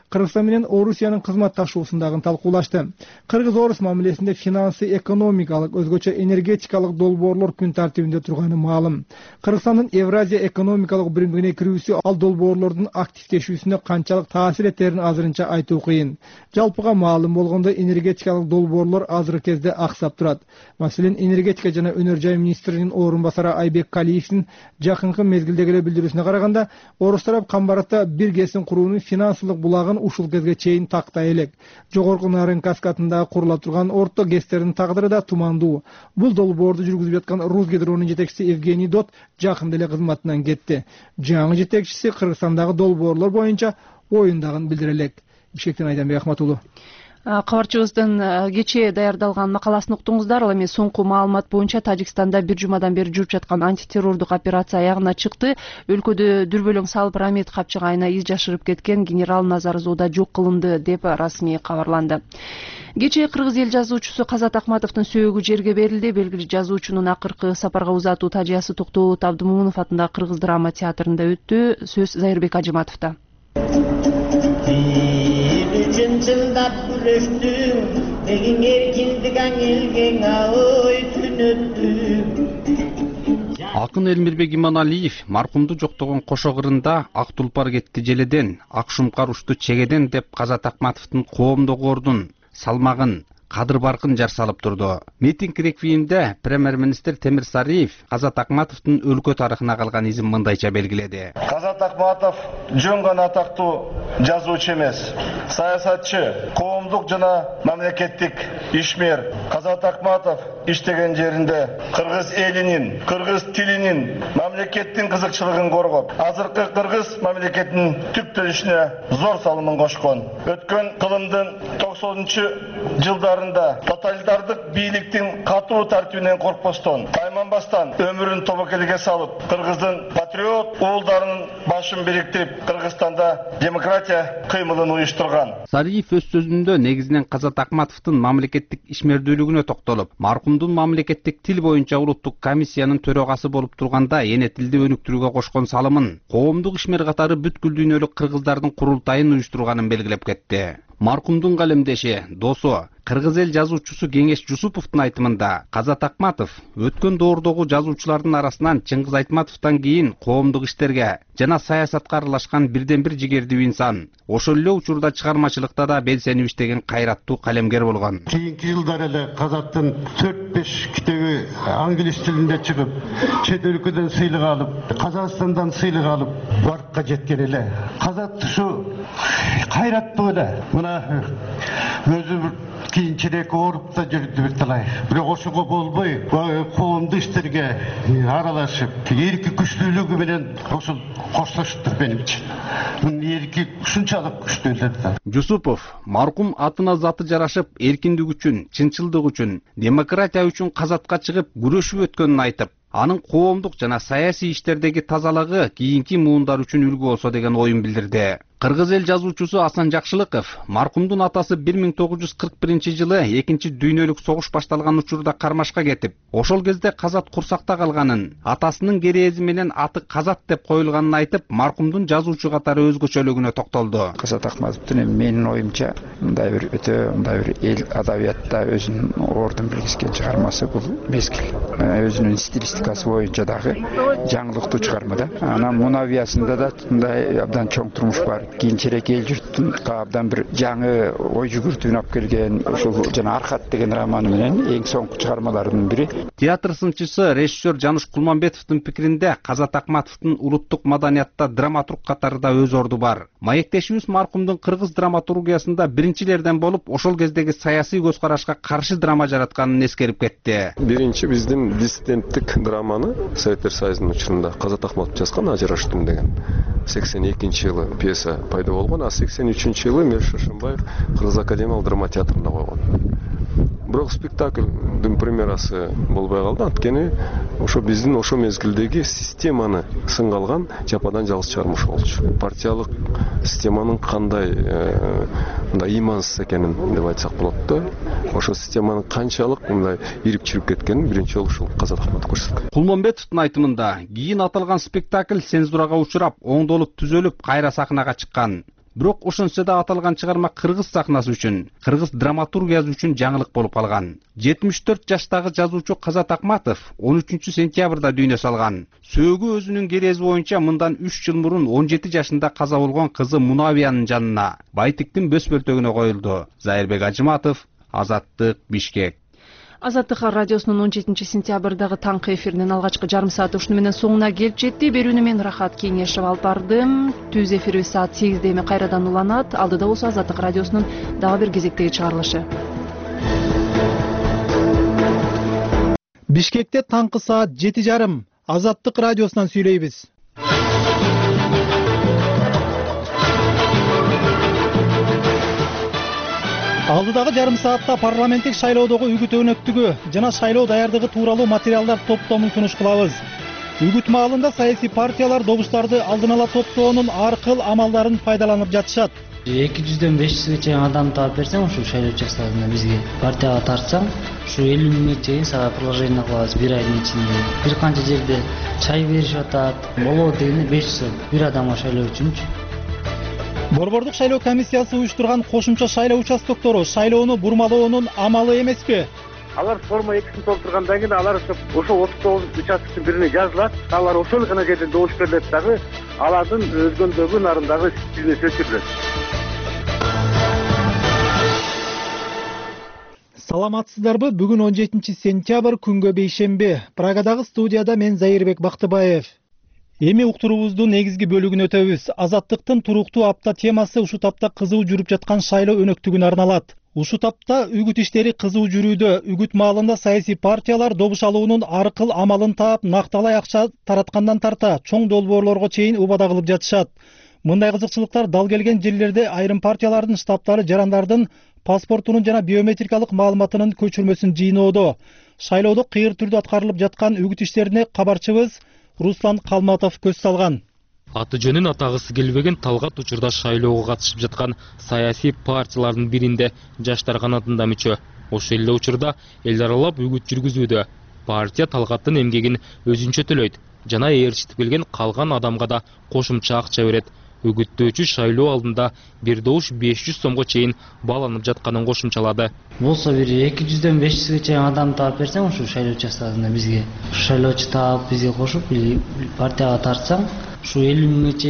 Кыргызстан менен Орусиянын кызматташуусундагы талкуулашты. Кыргыз-орус мамилесинде финансы, экономикалык, өзгөчө энергетикалык долбоорлор күн тартибинде турганы маалым. Кыргызстандын Евразия экономикалык биримдигине кирүүсү ал долбоорлордун активдешүүсүнө канчалык таасир этерин азырынча айтуу кыйын. Жалпыга маалым болгондой энергетикалык долбоорлор азыркы кезде аксап турат. Маселен, энергетика жана өнөр жай министринин орун басары Айбек Калиевдин жакынкы мезгилдеги билдирүүсүнө караганда, орус тарап Камбаратта бир кесин куруунун финансылык булагын ушул кезге чейин тактай элек. Жогорку Нарын каскадында курула турган орто ГЭСтердин тагдыры да тумандуу. Бул долбоорду жүргүзүп жаткан Русгидронун жетекчиси Евгений Дот жакында эле кызматынан кетти. Жаңы жетекчиси Кыргызстандагы долбоорлор боюнча оюндагын билдире элек. Бишкектен Айданбек Ахматуллу. Кабарчыбыздын кечээ даярдалган макаласын уктуңуздар. Ал эми соңку маалымат боюнча Тажикстанда бир жумадан бери жүрүп жаткан антитеррордук операция аягына чыкты. Өлкөдө дүрбөлөң салып Рамет капчыгайына из жашырып кеткен генерал Назарзода жок кылынды деп расмий кабарланды. Кечээ кыргыз эл жазуучусу Казат Акматовдун сөөгү жерге берилди. Белгилүү жазуучунун акыркы сапарга узатуу тажыясы Токтоолут Абдымомунов атындагы Кыргыз драма театрында өттү. Сөз Зайырбек Ажыматовдо. Жылдап күрөштүң, деген эркиндик аңелген ой түн өттү. Акын Элмирбек Иманалиев маркумду жоктогон кошо кырында ак тулпар кетти желеден, ак шумкар учту чегеден деп Казат Акматовдун коомдогу ордун, салмагын, кадыр баркын жар салып турду. Митинг реквиемде премьер-министр Темир Сариев Казат Акматовдун өлкө тарыхына калган изин мындайча белгиледи. Казат Акматов жөн гана атактуу жазуучу эмес, саясатчы, коомдук жана мамлекеттик ишмер. Казат Акматов иштеген жеринде кыргыз элинин, кыргыз тилинин, мамлекеттин кызыкчылыгын коргоп, азыркы кыргыз мамлекетинин түптөлүшүнө зор салымын кошкон. Өткөн кылымдын 90-жылдарында тоталитардык бийликтин катуу тартибинен коркпостон, тайманбастан өмүрүн тобокелге салып, кыргыздын патриот уулдарынын башын бириктирип, Кыргызстанда демократия кыймылын уюштурган. Сариев өз сөзүндө негизинен Казат Акматовдун мамлекеттик ишмердүүлүгүнө токтолуп, маркумдун мамлекеттик тил боюнча улуттук комиссиянын төрагасы болуп турганда эне тилди өнүктүрүүгө кошкон салымын, коомдук ишмер катары бүткүл дүйнөлүк кыргыздардын курултайын уюштурганын белгилеп кетти. Маркумдун калемдеши, досу, кыргыз эл жазуучусу Кеңеш Жусуповдун айтымында Казат Акматов өткөн доордогу жазуучулардын арасынан Чыңгыз Айтматовдон кийин коомдук иштерге жана саясатка аралашкан бирден бир жигердүү инсан. Ошол эле учурда чыгармачылыкта да белсенип иштеген кайраттуу калемгер болгон. Кийинки жылдары эле Казаттын 4-5 китеби англис тилинде чыгып, чет өлкөдөн сыйлык алып, Казакстандан сыйлык алып, баркка жеткен эле. Казат ушу кайраттуу эле. Мына өзү кийинчерээк ооруп да жүрдү бир талай. Бирок ошого болбой, коомдук иштерге аралашып, эрки күчтүүлүгү менен ошол коштоштур менимче. Мунун эрки ушунчалык күчтүү эле да. Жусупов маркум атына заты жарашып, эркиндик үчүн, чынчылдык үчүн, демократия үчүн Казатка чыгып күрөшүп өткөнүн айтып, анын коомдук жана саясий иштердеги тазалыгы кийинки муундар үчүн үлгү болсо деген оюн билдирди. Кыргыз эл жазуучусу Асан Жакшылыков маркумдун атасы 1941-жылы экинчи дүйнөлүк согуш башталган учурда Кармашка кетип, ошол кезде Казат курсакта калганын, атасынын керээзи менен аты Казат деп коюлганын айтып, маркумдун жазуучу катары өзгөчөлүгүнө токтолду. Казат Акматовдун менин оюмча мындай бир өтө мындай бир эл адабиятта өзүнүн ордун билгизген чыгармасы бул мезгил. Өзүнүн стилистикасы боюнча дагы жаңылыктуу чыгарма да. Анан мунавиясында да мындай абдан чоң турмуш бар. Кийинчерээк эл журттун абдан бир жаңы ой жүгүртүүнү алып келген ушул жана Архат деген романы менен эң соңку чыгармаларынын бири. Театр сынчысы режиссер Жаныш Кулманбетовдун пикиринде Казат Акматовдун улуттук маданиятта драматург катарында өз орду бар. Маектешибиз маркумдун кыргыз драматургиясында биринчилерден болуп, ошол кездеги саясий көз карашка каршы драма жаратканын эскерип кетти. Биринчи биздин диссиденттик драманы Советтер Союзунун учурунда Казат Акматов жазган Ажырашытым деген 82-жылы пьеса пайда болгон, а 83-жылы Мир Шашымбаев Кыргыз академиялык драма театрында койгон. Бирок спектаклдын премьерасы болбой калды, анткени ошо биздин ошо мезгилдеги системаны сынга алган жападан жалгыз чыгармыш болчу. Партиялык системанын кандай мындай ыймансыз экенин деп айтсак болот да. Ошо системанын канчалык мындай ирип чирип кеткенин биринчи жолу ушул Казат Акматов көрсөткөн. Кулманбетовдун айтымында кийин аталган спектакль цензурага учурап, оңдолуп түзөлүп, кайра сахнага чыккан. Бирок ошентсе да аталган чыгарма кыргыз сахнасы үчүн, кыргыз драматургиясы үчүн жаңылык болуп калган. 74 жаштагы жазуучу Казат Акматов 13 сентябрда дүйнө салган. Сөөгү өзүнүн керези боюнча мындан 3 жыл мурун 17 жашында каза болгон кызы Мунавиянын жанына Байтиктин бөс-бөлтөгүнө коюлду. Зайырбек Ажыматов, Азаттык, Бишкек. Азаттык радиосунун 17 сентябрдагы таңкы эфиринин алгачкы жарым сааты ушуну менен соңуна келип жетти. Берүүнү мен Рахат Кеңешев алып бардым. Түз эфирибиз саат 8-де эми кайрадан уланат. Алдыда болсо Азаттык радиосунун дагы бир кезектеги чыгарылышы. Бишкекте таңкы саат 7:30 Азаттык радиосунан сүйлөйбүз. Алдыдагы жарым саатта парламенттик шайлоодогу үгүт өнөктүгү жана шайлоо даярдыгы тууралуу материалдар топтомун сунуш кылабыз. Үгүт маалында саясий партиялар добуштарды алдын ала топтоонун ар кыл амалдарын пайдаланып жатышат. 200дөн 500ге чейин адам таап берсең, ушу шайлоо участкасына бизге партияга тартсаң, ушу 50 миңге чейин сага предложение кылабыз бир айдын ичинде. Бир канча жерде чай беришип атат. Болобу дегенде 500 сом бир адамга шайлоо үчүнчү. Борбордук шайлоо комиссиясы уюштурган кошумча шайлоо участоктору шайлоону бурмалоонун амалы эмеспи? Алар форма 2-син толтургандан кийин алар ошо 39 участоктун бирине жазылат. Алар ошол гана жерден добуш берилет дагы, алардын өзгөндөгү нарындагы бизнес өчүрүлөт. Саламатсыздарбы? Бүгүн 17 сентябрь күнгө бейшемби. Прагадагы студияда мен Зайырбек Бактыбаев. Эми уктуруубуздун негизги бөлүгүнө өтөбүз. Азаттыктын туруктуу апта темасы ушу тапта кызуу жүрүп жаткан шайлоо өнөктүгүнө арналат. Ушу тапта үгүт иштери кызуу жүрүүдө. Үгүт маалында саясий партиялар добуш алуунун ар кыл амалын таап, накталай акча тараткандан тарта чоң долбоорлорго чейин убада кылып жатышат. Мындай кызыкчылыктар дал келген жерлерде айрым партиялардын штабтары жарандардын паспортунун жана биометрикалык маалыматынын көчүрмөсүн жыйноодо. Шайлоодо кыйыр түрдө аткарылып жаткан үгүт иштерине кабарчыбыз Руслан Калматов көз салган. Аты жөнүн атагысы келбеген талгат учурда шайлоого катышып жаткан саясий партиялардын биринде жаштар канатында мүчө. Ошол эле учурда эл аралап үгүт жүргүзүүдө. Партия талгаттын эмгегин өзүнчө төлөйт жана ээрчитип келген калган адамга да кошумча акча берет. Үгүттөөчү шайлоо алдында бир добуш 500 сомго чейин бааланып жатканын кошумчалады. Болсо бир 200дөн 500ге чейин адам таап берсең, ушу шайлоо участкасына бизге шайлоочу таап бизге кошуп партияга тартсаң, ушу 50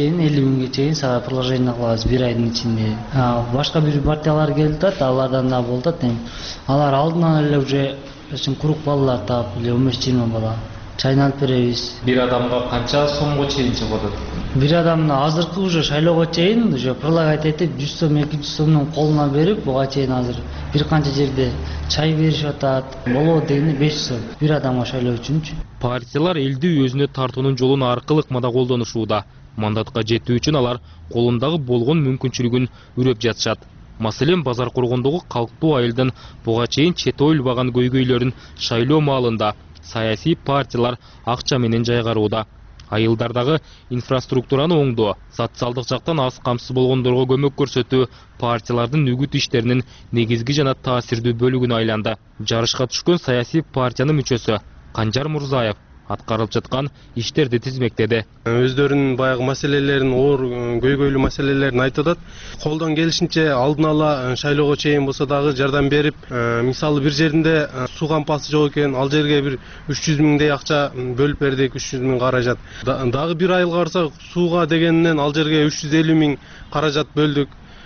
миңге чейин сага предложение кылабыз бир айдын ичинде. Башка бир партиялар келип атат, алардан да болуп атат. Алар алдынан эле уже курук балалар таап, 15-20 бала чайналып беребиз. Бир адамга канча сомго чейин чыгып атат? Бир адамны азыркы уже шайлоого чейин уже предлагать этип 100 сом, 200 сомдун колуна берип, буга чейин азыр бир канча жерде чай беришип атат. Болобу дегенде 500 сом бир адамга шайлоо үчүнчү. Партиялар элди өзүнө тартуунун жолун аркылык мада колдонушууда. Мандатка жетүү үчүн алар колундагы болгон мүмкүнчүлүгүн үрөп жатышат. Маселен, базар коргондогу калктуу айылдын буга чейин чете ойлбаган көйгөйлөрүн шайлоо маалында саясий партиялар акча менен жайгарууда. Айылдардагы инфраструктураны оңдоо, социалдык жактан аз камсыз болгондорго көмөк көрсөтүү партиялардын үгүт иштеринин негизги жана таасирдүү бөлүгүнө айланды. Жарышка түшкөн саясий партиянын мүчөсү Канжар Мурзаев аткарылып жаткан иштерди тизмектеди. Өздөрүнүн баягы маселелерин, оор көйгөйлүү маселелерин айтып атат. Колдон келишинче алдын ала шайлоого чейин болсо дагы жардам берип, мисалы бир жеринде суу кампасы жок экен, ал жерге бир 300 миңдей акча бөлүп бердик, 300 миң каражат. Дагы бир айылга барсак, сууга дегенинен ал жерге 350 миң каражат бөлдүк.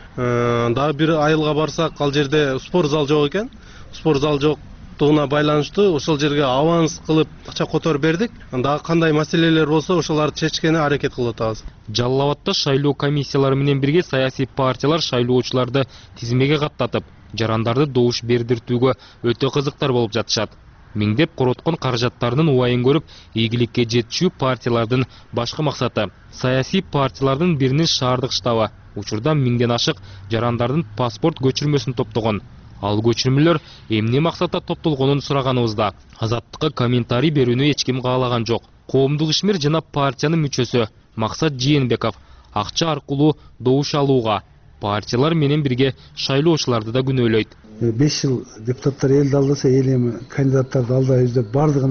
Дагы бир айылга барсак, ал жерде спорт зал жок экен. Спорт зал жок тугуна байланыштуу ошол жерге аванс кылып акча которуп бердик. Дагы кандай маселелер болсо ошолорду чечкене аракет кылып атабыз. Жалал Абадта шайлоо комиссиялары менен бирге саясий партиялар шайлоочуларды тизмеге каттатып, жарандарды добуш бердиртүүгө өтө кызыктар болуп жатышат. Миңдеп короткон каражаттарынын убайын көрүп, ийгиликке жетишүү партиялардын башкы максаты. Саясий партиялардын биринин шаардык штабы учурда 1000ден ашык жарандардын паспорт көчүрмөсүн топтогон. Ал көчүрмөлөр эмне максатта топтолгонун сураганыбызда Азаттыкка комментарий берүүнү эч ким каалаган жок. Коомдук ишмер жана партиянын мүчөсү Максат Жээнбеков акча аркылуу добуш алууга партиялар менен бирге шайлоочуларды да күнөөлөйт. 5 жыл депутаттар элди алдаса, эл эми кандидаттарды алдайбыз деп бардыгына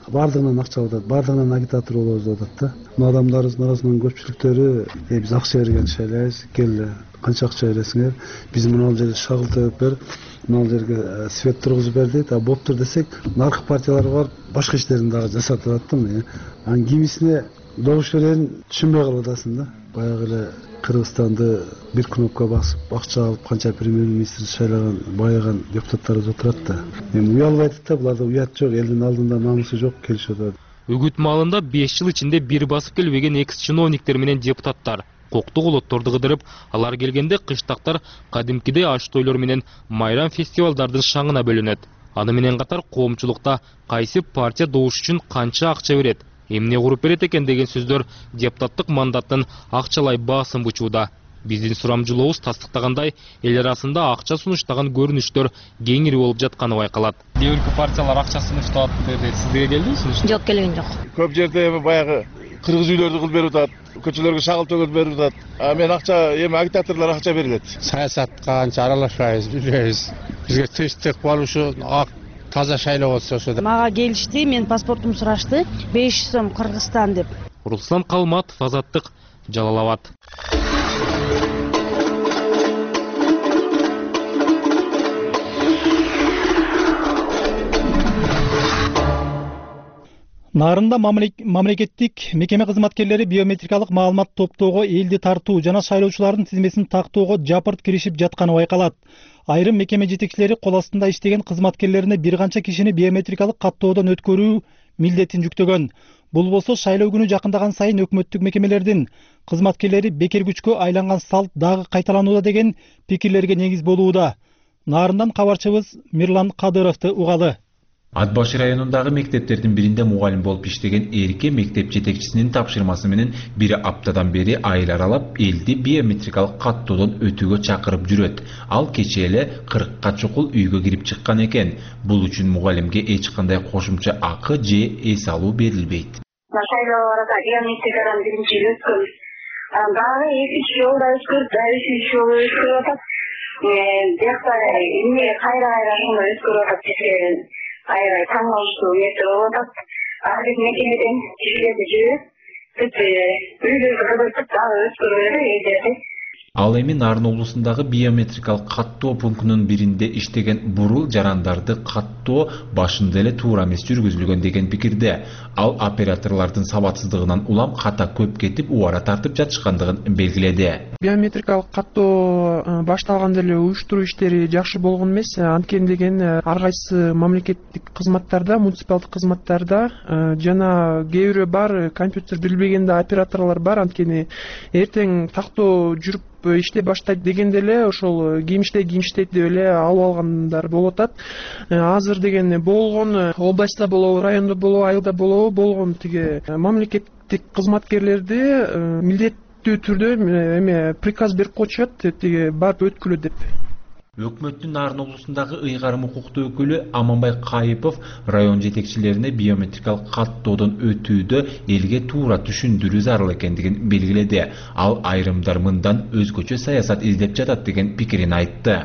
бардығынан акча алып атат, бардығынан агитатор болобуз деп атат да. Мына адамдардын арасынан көпчүлүктөрү биз акча берген шайлайбыз, кел канча акча бересиңер, биз мына жерге шагыл төгүп бер, мына жерге свет тургузуп бер дейт. А болуптур десек, наркы партияларга барып башка иштерин дагы жасатып атат да. Анан кимисине добуш берерин түшүнбөй калып атасың да. Баягы эле Кыргызстанды бир кнопка басып акча алып канча премьер-министр шайлаган, байыган депутаттарыбыз отурат да. Эми уялбай атат да, буларда уят жок, элдин алдында намысы жок, келишип атат. Үгүт маалында 5 жыл ичинде бир басып келбеген экс-чиновниктер менен депутаттар коктук олотторду кыдырып, алар келгенде кыштактар кадимкидей аш тойлор менен майрам фестивалдардын шаңына бөлөнөт. Аны менен катар коомчулукта кайсы партия добуш үчүн канча акча берет, эмне куруп берет экен деген сөздөр депутаттык мандаттын акчалай баасын бучууда. Биздин сурамжылообуз тастыктагандай, эл арасында акча сунуштаган көрүнүштөр кеңири болуп жатканы байкалат. Кээ бир партиялар акча сунуштап атты, сизге келдиби сунуш? Жок, келген жок. Көп жерде эми баягы кыргыз үйлөрдү кылып берип атат, көчөлөргө шагыл төгүп берип атат. Мен акча, эми агитаторлор акча берилет. Саясатка анча аралашпайбыз, билбейбиз. Бизге тынчтык болушу, таза шайлоо болсо ошо. Мага келишти, мен паспортумду сурашты, 500 сом Кыргызстан деп. Руслан Калматов, Азаттык, Жалал Абад. Нарында мамлекеттик мекеме кызматкерлери биометрикалык маалымат топтоого, элди тартуу жана шайлоочулардын тизмесин тактоого жапырт киришип жатканы байкалат. Айрым мекеме жетекчилери кол астында иштеген кызматкерлерине бир канча кишини биометрикалык каттоодон өткөрүү милдетин жүктөгөн. Бул болсо шайлоо күнү жакындаган сайын өкмөттүк мекемелердин кызматкерлери бекер күчкө айланган салт дагы кайталанууда деген пикирлерге негиз болууда. Нарындан кабарчыбыз Мирлан Кадыровду угалы. Ат Башы районундагы мектептердин биринде мугалим болуп иштеген Эрике мектеп жетекчисинин тапшырмасы менен бир аптадан бери айыл аралап элди биометрикалык каттоодон өтүүгө чакырып жүрөт. Ал кечээ эле 40 чукул үйгө кирип чыккан экен. Бул үчүн мугалимге эч кандай кошумча акы же эс алуу берилбейт. Шайлоолордо биометрикадан биринчи өткөн. Дагы экинчи жолу өткөрүп, үчүнчү жолу өткөрүп атат. Бияктар эмне кайра ошондой өткөрүп атат. Айрай таңалыштуу нерсе болуп атат. Ар бир мекемеден кишилерди жиберип, үйлөргө кыдыртып дагы өткөрүп берет элдерди. Ал эми Нарын облусундагы биометрикалык каттоо пунктунун биринде иштеген бурул жарандарды каттоо башында эле туура эмес жүргүзүлгөн деген пикирде. Ал операторлордун сабатсыздыгынан улам ката көп кетип, убара тартып жатышкандыгын белгиледи. Биометрикалык каттоо башталганда эле уюштуруу иштери жакшы болгон эмес. Анткени деген ар кайсы мамлекеттик кызматтарда, муниципалдык кызматтарда жана кээ бирөө бар, компьютер билбеген да операторлор бар. Анткени эртең тактоо жүрүп иштеп баштайт дегенде эле ошол кийимиштейт деп эле алып алгандар болуп атат. Азыр деген болгон областта болобу, райондо болобу, айылда болобу болгон тиги мамлекеттик кызматкерлерди милдеттүү түрдө эме приказ берип коюшат, тиги барып өткүлө деп. Өкмөттүн Нарын облусундагы ыйгарым укуктуу өкүлү Аманбай Кайыпов район жетекчилерине биометрикалык каттоодон өтүүдө элге туура түшүндүрүү зарыл экендигин белгиледи. Ал айрымдар мындан өзгөчө саясат издеп жатат деген пикирин айтты.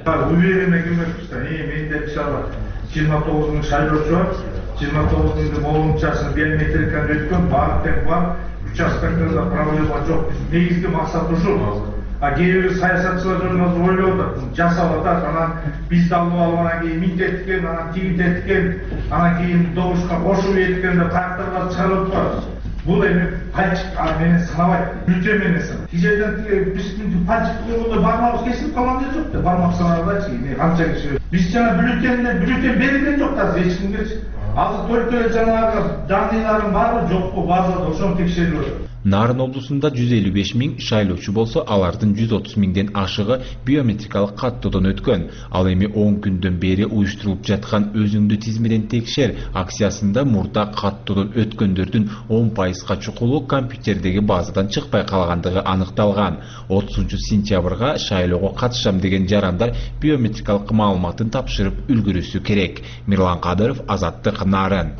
Менде мисалы 29 миң шайлоочу бар, 29 миңдин болуучасын биометриканы өткөн, баардык бар, участкаларда проблема жок. Негизги максат ушул. Кээ бир саясатчылар өзү ойлоп атат, жасап атат, анан бизди алып алып анан кийин минтеткен, анан тигинтеткен, анан кийин добушка кошуп эткен деп каяктарга чыгарып атпайбыз. Бул эми пальчик менен санабайт, бюджет менен санайт. Тижерден биздин пальчик болгондо бармагыбыз кесилип калган жер жок, бармак санагылачы, канча киши. Биз жана бюллетен берилген жок да эч кимге. Азыр только жанагы данныйларым барбы, жокпу, базада ошону текшерип атат. Нарын облусунда 155 миң шайлоочу болсо, алардын 130 миңден ашыгы биометрикалык каттоодон өткөн. Ал эми 10 күндөн бери уюштурулуп жаткан өзүңдү тизмеден текшер акциясында мурда каттоодон өткөндөрдүн 10% чукулу компьютердеги базадан чыкпай калгандыгы аныкталган. 30-сентябрга шайлоого катышам деген жарандар биометрикалык маалыматын тапшырып үлгүрүсү керек. Мирлан Кадыров, Азаттык, Нарын.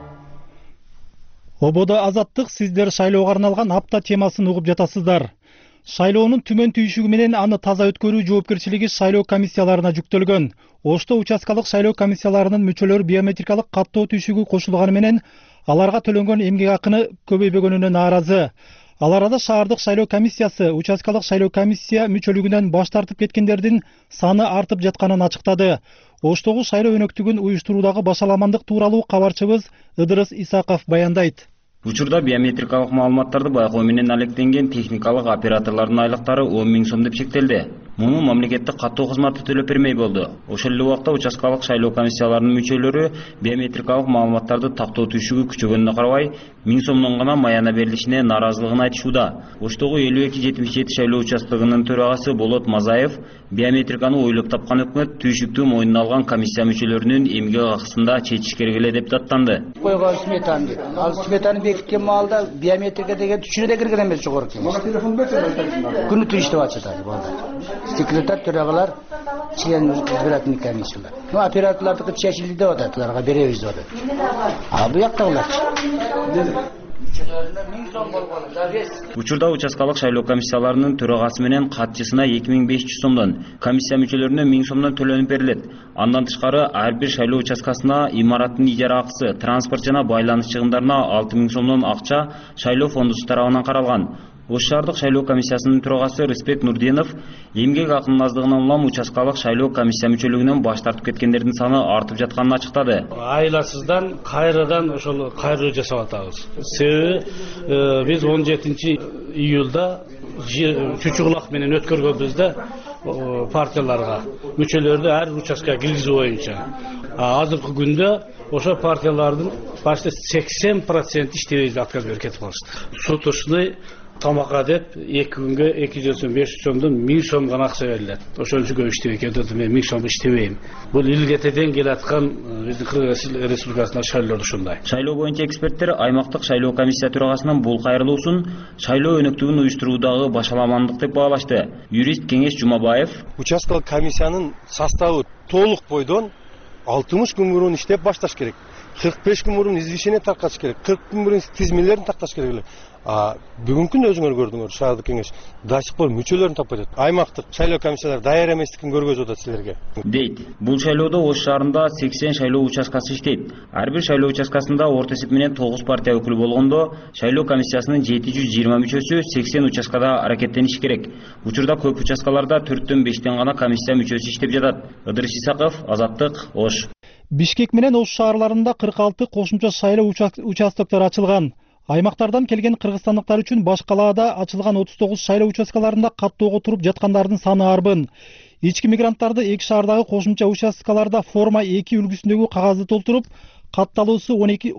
Ободо Азаттык, сиздер шайлоого арналган апта темасын угуп жатасыздар. Шайлоонун түмөн түйшүгү менен аны таза өткөрүү жоопкерчилиги шайлоо комиссияларына жүктөлгөн. Ошто участкалык шайлоо комиссияларынын мүчөлөрү биометрикалык каттоо түйшүгү кошулганы менен аларга төлөнгөн эмгек акыны көбөйбөгөнүнө нааразы. Ал арада шаардык шайлоо комиссиясы участкалык шайлоо комиссия мүчөлүгүнөн баш тартып кеткендердин саны артып жатканын ачыктады. Оштогу шайлоо өнөктүгүн уюштуруудагы башаламандык тууралуу кабарчыбыз Ыдырыс Исаков баяндайт. Учурда биометрикалык маалыматтарды байкоо менен алектенген техникалык операторлордун айлыктары 10 000 сом деп чектелди. Муну мамлекеттик каттоо кызматы төлөп бермей болду. Ошол эле убакта участкалык шайлоо комиссияларынын мүчөлөрү биометрикалык маалыматтарды тактоо түйшүгү күчөгөнүнө карабай 1000 сомдон гана маяна берилишине нааразылыгын айтышууда. Оштогу 52-77 шайлоо участогунун төрагасы Болот Мазаев биометриканы ойлоп тапкан өкмөт түйшүктү мойнуна алган комиссия мүчөлөрүнүн эмгек акысында чечиш керек эле деп даттанды. Койгон сметаны дейт. Ал сметаны бекиткен маалда биометрика деген түшүнө да кирген эмес жогорку кеңеш. Күнү түн иштеп атышат балдар. Секретарь төрагалар член избирательный комиссиялар. Операторлардыкы чечилди деп атат, аларга беребиз деп атат. А буяктагылар Учурда участкалык шайлоо комиссияларынын төрагасы менен катчысына 2500 сомдон, комиссия мүчөлөрүнө 1000 сомдон төлөнүп берилет. Андан тышкары ар бир шайлоо участкасына имараттын ижара акысы, транспорт жана байланыш чыгымдарына 6000 сомдон акча шайлоо фондусу тарабынан каралган. Ош шаардык шайлоо комиссиясынын төрагасы Рыспек Нурдинов эмгек акынын аздыгынан улам участкалык шайлоо комиссия мүчөлүгүнөн баш тартып кеткендердин саны артып жатканын ачыктады. Айласыздан кайрадан ошол кайрылуу жасап атабыз. Себеби биз 17 июлда чучугулак менен өткөргөнбүздө партияларга мүчөлөрдү ар участкага киргизүү боюнча. Азыркы күндө ошо партиялардын почти 80% иштебей отказ берип кетип калышты. Сутушный тамакка деп 2 күнгө 200-500 сомдон 1000 сом гана акча берилет. Ошол үчүн көп иштебей кетет, мен 1000 сом иштебейм. Бул илгетеден келаткан биздин Кыргыз Республикасынын шайлоору ушундай. Шайлоо боюнча эксперттер аймактык шайлоо комиссия төрагасынын бул кайрылуусун шайлоо өнөктүгүн уюштуруудагы башаламандык деп баалашты. Юрист Кеңеш Жумабаев участкалык комиссиянын составы толук бойдон 60 күн мурун иштеп башташ керек. 45 күн мурун извещение таркатыш керек. 40 күн мурун тизмелерин такташ керек эле. Бүгүнкү күндө өзүңөр көрдүңөр, шаардык кеңеш дачык болуп мүчөлөрүн таппай жатат. Аймактык шайлоо комиссиялары даяр эместигин көргөзүп атат силерге. Дейт. Бул шайлоодо Ош шаарында 80 шайлоо участкасы иштейт. Ар бир шайлоо участкасында орто эсеп менен 9 партия өкүлү болгондо, шайлоо комиссиясынын 720 мүчөсү 80 участкада аракеттениш керек. Учурда көп участкаларда 4-төн 5тен гана комиссия мүчөсү иштеп жатат. Ыдырыс Исаков, Азаттык, Ош. Бишкек менен Ош шаарларында 46 кошумча шайлоо участоктор ачылган. Аймактардан келген кыргызстандыктар үчүн баш калаада ачылган 39 шайлоо участкаларында каттоого туруп жаткандардын саны арбын. Ички мигранттарды эки шаардагы кошумча участкаларда форма 2 үлгүсүндөгү кагазды толтуруп, катталуусу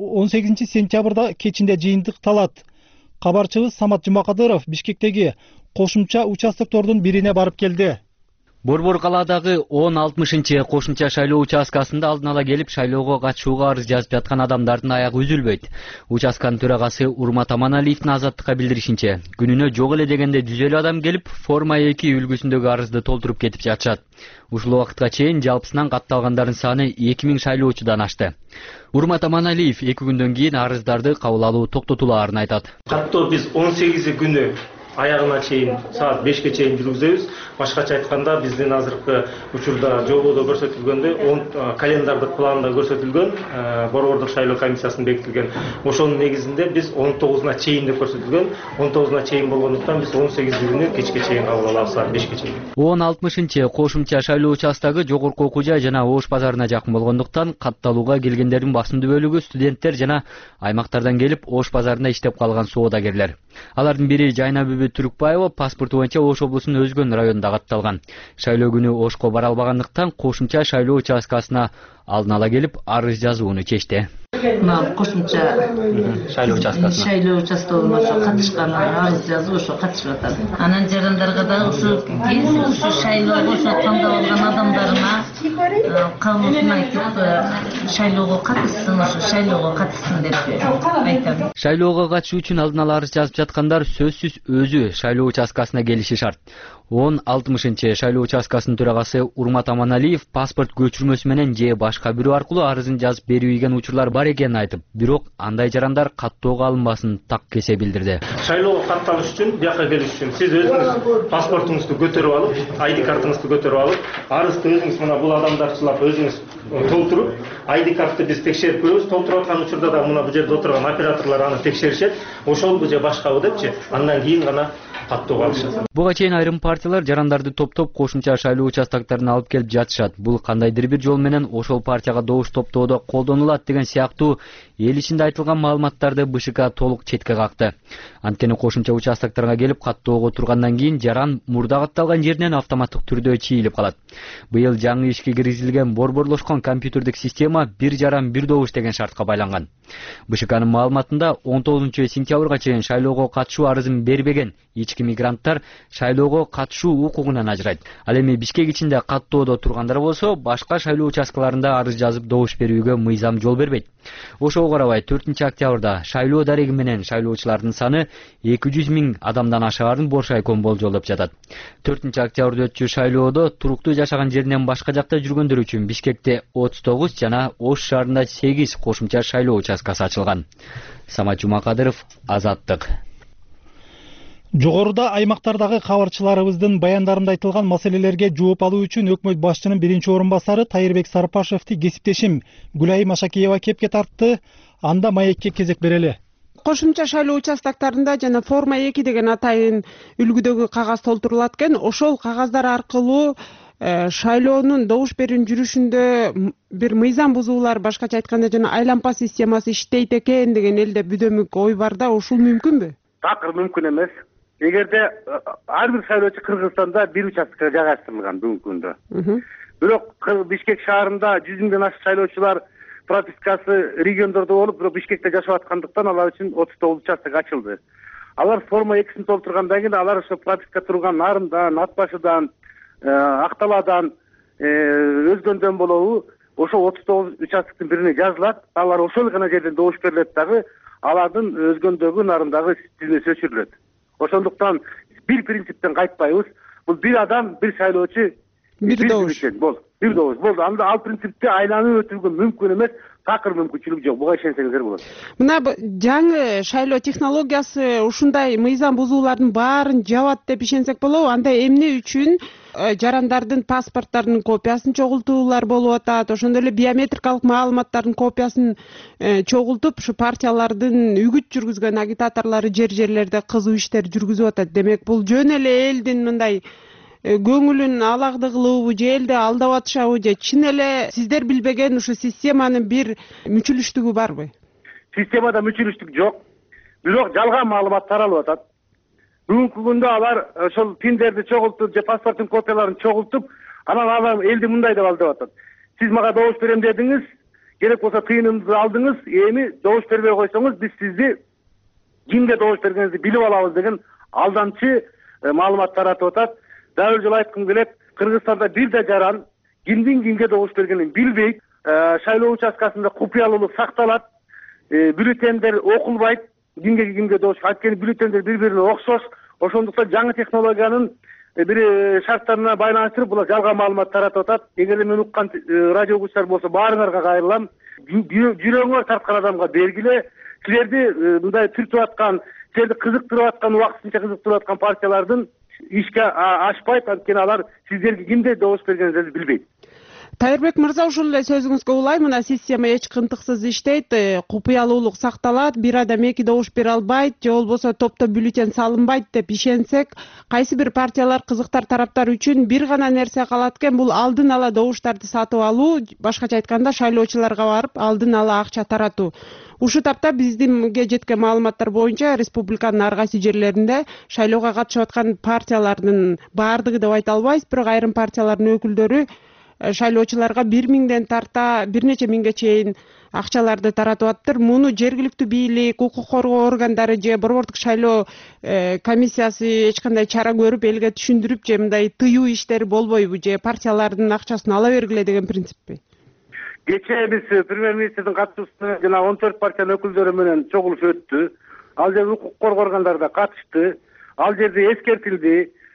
18 сентябрда кечинде жыйынтыкталат. Кабарчыбыз Самат Жумакадыров Бишкектеги кошумча участоктордун бирине барып келди. Борбор калаадагы 10-60 кошумча шайлоо участкасында алдын ала келип шайлоого катышууга арыз жазып жаткан адамдардын аягы үзүлбөйт. Участканын төрагасы Урмат Аманалиевдин Азаттыкка билдиришинче, күнүнө жок эле дегенде 150 адам келип, форма 2 үлгүсүндөгү арызды толтуруп кетип жатышат. Ушул убакытка чейин жалпысынан катталгандардын саны 2000 шайлоочудан ашты. Урмат Аманалиев 2 күндөн кийин арыздарды кабыл алуу токтотулаарын айтат. Каттоо биз 18 күнү аягына чейин саат 5ке чейин жүргүзөбүз. Башкача айтканда биздин азыркы учурда жободо көрсөтүлгөндөй календардык планда көрсөтүлгөн борбордук шайлоо комиссиясынын бекитилген ошонун негизинде биз 19-на чейин деп көрсөтүлгөн. 19-на чейин болгондуктан биз 18 күнү кечке чейин кабыл алабыз, саат 5ке чейин. 10-60 кошумча шайлоо участогу жогорку окуу жай жана Ош базарына жакын болгондуктан катталууга келгендердин басымдуу бөлүгү студенттер жана аймактардан келип Ош базарында иштеп калган соодагерлер. Алардын бири Жайна Түркбаева паспорту боюнча Ош облусунун Өзгөн районунда катталган. Шайлоо күнү Ошко бара албагандыктан кошумча шайлоо участкасына алдын ала келип арыз жазууну чечти. Кошумча шайлоо участкасына участогуна катышкан арыз жазып ошо катышып атат. Анан жарандарга дагы ушу шайлоого ошо тандап алган адамдарына кабылын айтып шайлоого катышсын деп айтам. Шайлоого катышуу үчүн алдын ала арыз жазып жаткандар сөзсүз өзү шайлоо участкасына келиши шарт. 10-60 шайлоо участкасынын төрагасы Урмат Аманалиев паспорт көчүрмөсү менен же башка бирөө аркылуу арызын жазып берүү ийген учурлар бар экенин айтып, бирок андай жарандар каттоого алынбасын так кесе билдирди. Шайлоого катталыш үчүн, бияка келиш үчүн сиз өзүңүз паспортуңузду көтөрүп алып, ID картыңызды көтөрүп алып, арызды өзүңүз мына бул адамдарчылап өзүңүз толтуруп, ID картты биз текшерип көрөбүз. Толтуруп аткан учурда да мына бул жерде отурган операторлор аны текшеришет. Ошолбу же башкабы депчи, андан кийин гана каттоого алышат. Буга чейин айрым партиялар жарандарды топтоп кошумча шайлоо участокторуна алып келип жатышат. Бул кандайдыр бир жол менен ошол партияга добуш топтоодо колдонулат деген сыяктуу эл ичинде айтылган маалыматтарды БШК толук четке какты. Анткени кошумча участокторго келип каттоого тургандан кийин жаран мурда катталган жеринен автоматтык түрдө чийилип калат. Быйыл жаңы ишке киргизилген борборлошкон компьютердик система бир жаран бир добуш деген шартка байланган. БШКнын маалыматында 19 сентябрга чейин шайлоого катышуу арызын бербеген ички мигранттар шайлоого катышуу укугунан ажырайт. Ал эми Бишкек ичинде каттоодо тургандар болсо, башка шайлоо участкаларында арыз жазып добуш берүүгө мыйзам жол бербейт. Ошого карабай 4 октябрда шайлоо дареги менен шайлоочулардын саны 200 000 адамдан ашаарын Боршайком болжолдоп жатат. 4 октябрда өтчү шайлоодо туруктуу жашаган жеринен башка жакта жүргөндөр үчүн Бишкекте 39 жана Ош шаарында 8 кошумча шайлоо участкасы ачылган. Самат Жумакадыров, Азаттык. Жогоруда аймактардагы кабарчыларыбыздын баяндарында айтылган маселелерге жооп алуу үчүн өкмөт башчынын биринчи орун басары Тайырбек Сарпашевди кесиптешим Гүлайым Ашакиева кепке тартты. Анда маекке кезек берели. Кошумча шайлоо участокторунда жана форма 2 деген атайын үлгүдөгү кагаз толтурулат экен. Ошол кагаздар аркылуу шайлоонун добуш берүүнүн жүрүшүндө бир мыйзам бузуулар, башкача айтканда жана айлампа системасы иштейт экен деген элде бүдөмүк ой бар да, ушул мүмкүнбү? Такыр мүмкүн эмес. Эгерде ар бир шайлоочу Кыргызстанда бир участкага жайгаштырылган бүгүнкү күндө. Бирок Бишкек шаарында 100 000ден ашык шайлоочулар пропискасы региондордо болуп, бирок Бишкекте жашап аткандыктан алар үчүн 39 участок ачылды. Алар форма 2-син толтургандан кийин алар ошо прописка турган Нарымдан, Атбашыдан, Акталадан, Өзгөндөн болобу, ошо 39 участоктун бирине жазылат. Алар ошол гана жерден добуш берилет дагы, алардын Өзгөндөгү, Нарымдагы тизмеси өчүрүлөт. Ошондуктан бир принциптен кайтпайбыз. Бул бир адам, бир шайлоочу, бир добуш. Бир добуш. Болду. Анда ал принципти айланып өтүүгө мүмкүн эмес, такыр мүмкүнчүлүк жок. Буга ишенсеңиздер болот. Мына жаңы шайлоо технологиясы ушундай мыйзам бузуулардын баарын жабат деп ишенсек болобу? Анда эмне үчүн жарандардын паспорттарынын копиясын чогултуулар болуп атат, ошондой эле биометрикалык маалыматтардын копиясын чогултуп, ушу партиялардын үгүт жүргүзгөн агитаторлору жерлерде кызуу иштер жүргүзүп атат. Демек, бул жөн эле элдин мындай көңүлүн алагды кылуубу, же элди алдап атышабы, же чын эле сиздер билбеген ушу системанын бир мүчүлүштүгү барбы? Системада мүчүлүштүк жок. Бирок жалган маалымат таралып атат. Бүгүнкү күндө алар ошол пиндерди чогултуп, же паспорттун копияларын чогултуп, анан алар элди мындай деп алдап атат. Сиз мага добуш берем дедиңиз, керек болсо тыйыныңызды алдыңыз, эми добуш бербей койсоңуз, биз сизди кимге добуш бергениңизди билип алабыз деген алдамчы маалымат таратып атат. Дагы жолу айткым келет, Кыргызстанда бир да жаран кимдин кимге добуш бергенин билбейт. Шайлоо участкасында купуялуулук сакталат. Бюллетендер окулбайт. Кимге добуш, анткени бюллетендер бири-бирине окшош. Ошондуктан жаңы технологиянын бир шарттарына байланыштырып булар жалган маалымат таратып атат. Эгерде мен уккан радио угуучулар болсо, баарыңарга кайрылам. Жүрөгүңөр тарткан адамга бергиле. Силерди мындай түртүп аткан, силерди кызыктырып аткан, убактысынча кызыктырып аткан партиялардын ишке ашпайт, анткени алар сиздерге кимде добуш бергениңизди билбейт. Тайырбек мырза, ушул эле сөзүңүзгө улай, мына система эч кынтыксыз иштейт, купуялуулук сакталат, бир адам эки добуш бере албайт, же болбосо топто бюллетень салынбайт деп ишенсек, кайсы бир партиялар, кызыктар тараптар үчүн бир гана нерсе калат экен, бул алдын ала добуштарды сатып алуу, башкача айтканда шайлоочуларга барып алдын ала акча таратуу. Ушу тапта биздинге жеткен маалыматтар боюнча республиканын ар кайсы жерлеринде шайлоого катышып аткан партиялардын баардыгы деп айта албайбыз, бирок айрым партиялардын өкүлдөрү шайлоочуларга 1000 тарта бир нече миңге чейин акчаларды таратып атыптыр. Муну жергиликтүү бийлик, укук коргоо органдары же борбордук шайлоо комиссиясы эч кандай чара көрүп, элге түшүндүрүп, же мындай тыюу иштери болбойбу, же партиялардын акчасын ала бергиле деген принциппи? Кечээ биз премьер-министрдин катышуусунда жана 14 партиянын өкүлдөрү менен чогулуш өттү. Ал жерде укук коргоо органдары да катышты. Ал жерде эскертилди.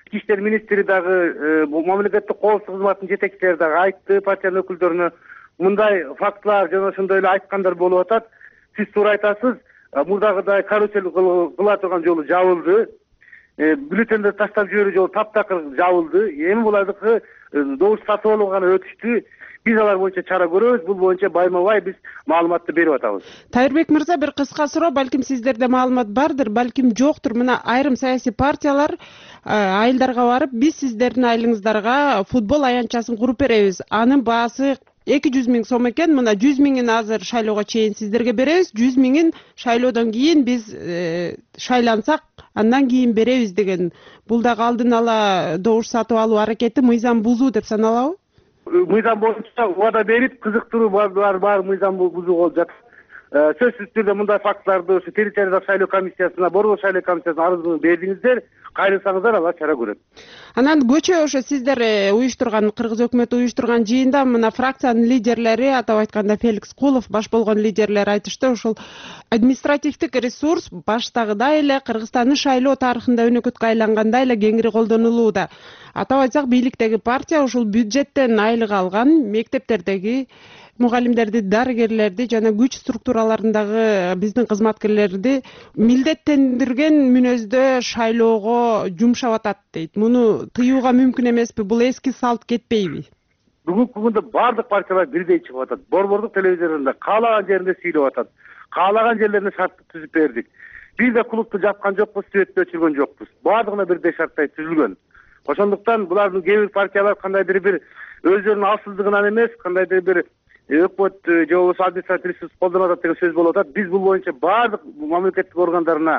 ички иштер министри дагы мамлекеттик коопсуздук кызматынын жетекчилери дагы айтты партиянын өкүлдөрүнө мындай фактылар жана ошондой эле айткандар болуп атат. Сиз туура айтасыз, мурдагыдай карусел кыла турган жолу жабылды. Бюллетендер таштап жиберүү жолу таптакыр жабылды. Эми булардыкы добуш сатып алуу гана өтүштү. Биз алар боюнча чара көрөбүз. Бул боюнча байма бай биз маалыматты берип атабыз. Тайырбек мырза, бир кыска суроо, балким сиздерде маалымат бардыр, балким жоктур. Мына айрым саясий партиялар айылдарга барып, биз сиздердин айылыңыздарга футбол аянтчасын куруп беребиз. Анын баасы 200 миң сом экен. Мына 100 миңин азыр шайлоого чейин сиздерге беребиз. 100 миңин шайлоодон кийин биз шайлансак, андан кийин беребиз деген. Бул дагы алдын ала добуш сатып алуу аракети мыйзам бузуу деп саналабы? Мыйзам боюнча убада берип, кызыктыруу бар мыйзам бузуу болуп жатат. Сөзсүз түрдө мындай фактыларды ушу территориялык шайлоо комиссиясына, борбор шайлоо комиссиясына арызын бердиңиздер, кайрылсаңыздар алар чара көрөт. Анан көчө ошо сиздер уюштурган, кыргыз өкмөтү уюштурган жыйында мына фракциянын лидерлери, атап айтканда Феликс Кулов баш болгон лидерлер айтышты, ошол административдик ресурс баштагыдай эле Кыргызстандын шайлоо тарыхында өнөкөткө айлангандай эле кеңири колдонулууда. Атап айтсак, бийликтеги партия ушул бюджеттен айлык алган мектептердеги мугалимдерди, дарыгерлерди жана күч структураларындагы биздин кызматкерлерди милдеттендирген мүнөздө шайлоого жумшап атат дейт. Муну тыюуга мүмкүн эмеспи? Бул эски салт кетпейби? Бүгүнкү күндө бардык партиялар бирдей чыгып атат. Борбордук телевизорунда каалаган жеринде сүйлөп атат. Каалаган жерлерине шартты түзүп бердик. Биз да клубду жапкан жокпуз, сүрөттө өчүргөн жокпуз. Бардыгына бирдей шарттай түзүлгөн. Ошондуктан булардын кээ бир партиялар кандайдыр бир өздөрүнүн алсыздыгынан эмес, кандайдыр бир өкмөт же болбосо административдик ресурс колдонуп атат деген сөз болуп атат. Биз бул боюнча бардык мамлекеттик органдарына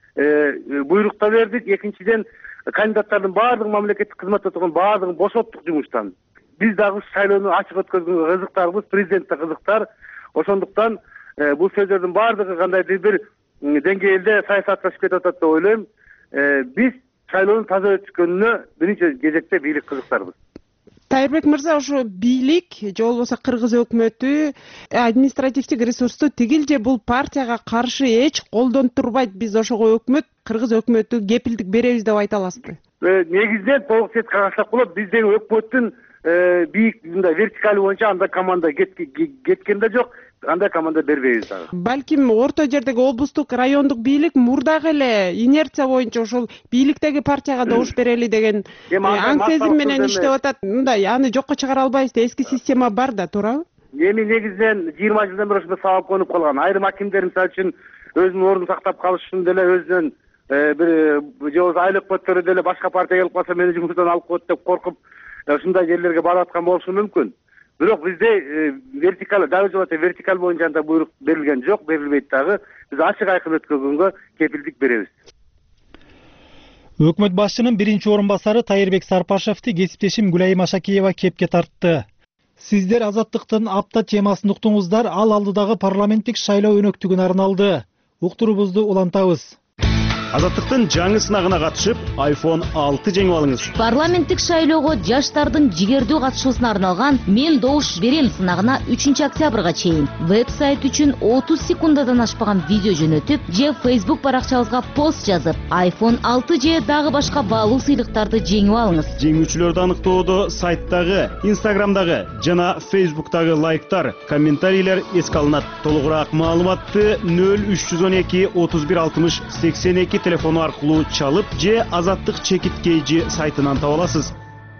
буйрукта бердик. Экинчиден, кандидаттардын бардыгы мамлекеттик кызматта турган бардыгын бошоттук жумуштан. Биз дагы шайлоону ачык өткөзгөнгө кызыктарбыз, президент да кызыктар. Ошондуктан бул сөздөрдүн бардыгы кандайдыр бир деңгээлде саясатташып кетип атат деп ойлойм. Биз шайлоонун таза өткөнүнө биринчи кезекте бийлик кызыктарбыз. Тайырбек мырза, ошо бийлик же болбосо кыргыз өкмөтү административдик ресурсту тигил же бул партияга каршы эч колдонтурбайт, биз ошого өкмөт, кыргыз өкмөтү кепилдик беребиз деп айта аласызбы? Негизинен толук сет караштап болот. Биздеги өкмөттүн бийик мындай вертикали боюнча андай команда кеткен да жок. Андай команда бербейбиз дагы. Балким орто жердеги облустук, райондук бийлик мурдагы эле инерция боюнча ошол бийликтеги партияга добуш берели деген аң сезим менен иштеп атат. Мындай аны жокко чыгара албайбыз да, эски система бар да, туурабы? Эми негизинен 20 жылдан бери ушундай сабак конуп калган. Айрым акимдер мисалы үчүн өзүнүн ордун сактап калыш үчүн деле өзүнөн бир же болбосо айлык көтөрүп деле башка партия келип калса мени жумуштан алып коет деп коркуп ушундай жерлерге барып аткан болушу мүмкүн. Бирок бизде вертикаль, дагы жолата вертикаль боюнча анда буйрук берилген жок, берилбейт дагы. Биз ачык айкын өткөргөнгө кепилдик беребиз. Өкмөт башчынын биринчи орун басары Тайырбек Сарпашевди кесиптешим Гүлайым Ашакиева кепке тартты. Сиздер азаттыктын апта темасын уктуңуздар, ал алдыдагы парламенттик шайлоо өнөктүгүнө арналды. Уктуруубузду улантабыз. Азаттыктын жаңы сынагына катышып, iPhone 6 жеңип алыңыз. Парламенттик шайлоого жаштардын жигердүү катышуусуна арналган Мен добуш берем сынагына 3 октябрга чейин веб-сайт үчүн 30 секундадан ашпаган видео жөнөтүп, же Facebook баракчабызга пост жазып, iPhone 6 же дагы башка баалуу сыйлыктарды жеңип алыңыз. Жеңүүчүлөрдү аныктоодо сайтдагы, Instagramдагы жана Facebooktагы лайктар, комментарийлер эске алынат. Толугураак маалыматты 0312 31 60 82 телефону аркылуу чалып же Азаттык чекит кейжи сайтынан таба аласыз.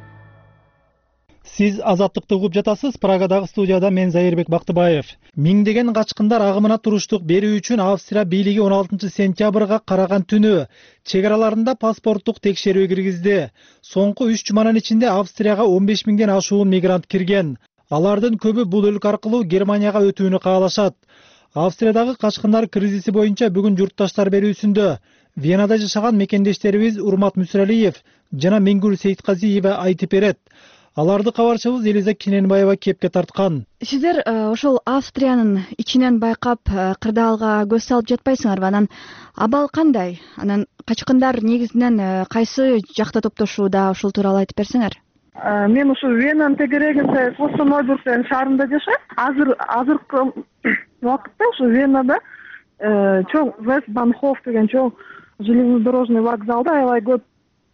Сиз Азаттыкты угуп жатасыз. Прагадагы студияда мен Зайырбек Бактыбаев. Миңдеген качкындар агымына туруштук берүү үчүн Австрия бийлиги 16 сентябрга караган түнү чек араларында паспорттук текшерүү киргизди. Соңку 3 жуманын ичинде Австрияга 15 миңден ашуун мигрант кирген. Алардын көбү бул өлкө аркылуу Германияга өтүүнү каалашат. Австриядагы качкындар кризиси боюнча бүгүн журтташтар берүүсүндө Венада жашаган мекендештерибиз Урмат Мүсүралиев жана Меңгүл Сейитказиева айтып берет. Аларды кабарчыбыз Элиза Киненбаева кепке тарткан. Сиздер ошол Австриянын ичинен байкап кырдаалга көз салып жатпайсыңарбы? Анан абал кандай? Анан качкындар негизинен кайсы жакта топтошууда, ошол тууралуу айтып берсеңер. Мен ушу Венанын тегерегинде Клостенбург деген шаарында жашайм. Азыркы убакытта ушу Венада чоң Вестбанхоф деген чоң железнодорожный вокзалда аябай көп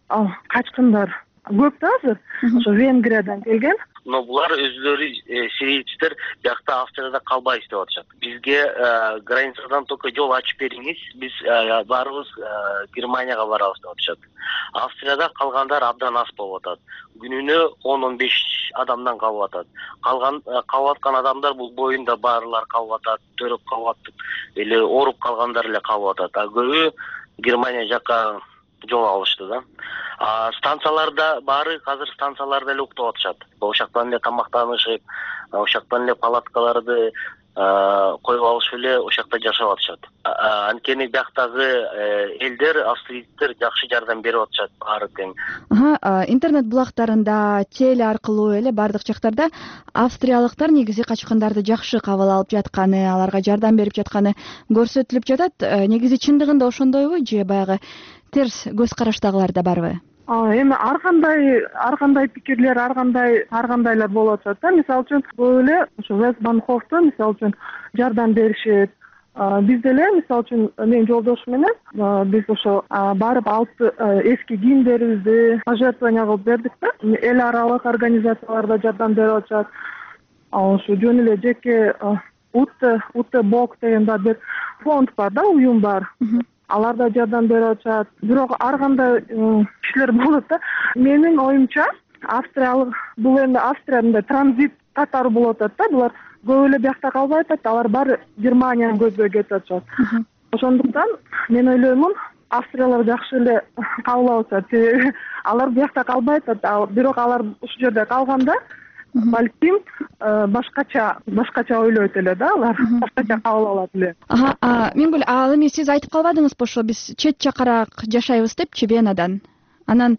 качкындар көп да азыр. Ошо Венгриядан келген. Но булар өзлөрү сирийчтер биякта Австрияда калбай иштеп атышат. Бизге границадан только жол ачып бериңиз, биз баарыбыз Германияга барабыз деп атышат. Австрияда калгандар абдан аз болуп атат. Күнүнө 10-15 адамдан калып атат. Калып аткан адамдар бул боюнда баарлар калып атат, төрөп калып атып, эле ооруп калгандар эле калып атат. Көбү Германия жакка жол алышты да. Станцияларда баары азыр станцияларда эле уктап атышат. Ошактан эле тамактанышып, ошактан эле палаткаларды коюп алышып эле ошакта жашап атышат. Анткени бияктагы элдер, австрийцтер жакшы жардам берип атышат баары тең. Интернет булактарында, теле аркылуу эле бардык жактарда австриялыктар негизи качкындарды жакшы кабыл алып жатканы, аларга жардам берип жатканы көрсөтүлүп жатат. Негизи чындыгында ошондойбу же баягы терс көз караштагылар да барбы? Эми ар кандай пикирлер, ар кандайлар болуп атат да. Мисалы үчүн көп эле ошо Вестбанхофту мисалы үчүн жардам беришет. Биз деле мисалы үчүн менин жолдошум менен биз ошо барып эски кийимдерибизди пожертвование кылып бердик да. Эл аралык организацияларда жардам берип атышат. Ошо жөн эле жеке Утте Бок деген да бир фонд бар да, уюм бар. Алар да жардам берип атышат. Бирок ар кандай кишилер болот да. Менин оюмча австриялык бул эми Австриянын транзит катары болуп атат да. Булар көп эле биякта калбай атат. Алар баары Германияны көздөй кетип атышат. Ошондуктан мен ойлоймун, австриялар жакшы эле кабыл алып атышат. Алар биякта калбай атат. Бирок алар ушул жерде калганда балким башкача ойлойт эле да, алар башкача кабыл алат эле. Миңгүл, ал эми сиз айтып калбадыңызбы, ошо биз чет жакараак жашайбыз депчи Венадан. Анан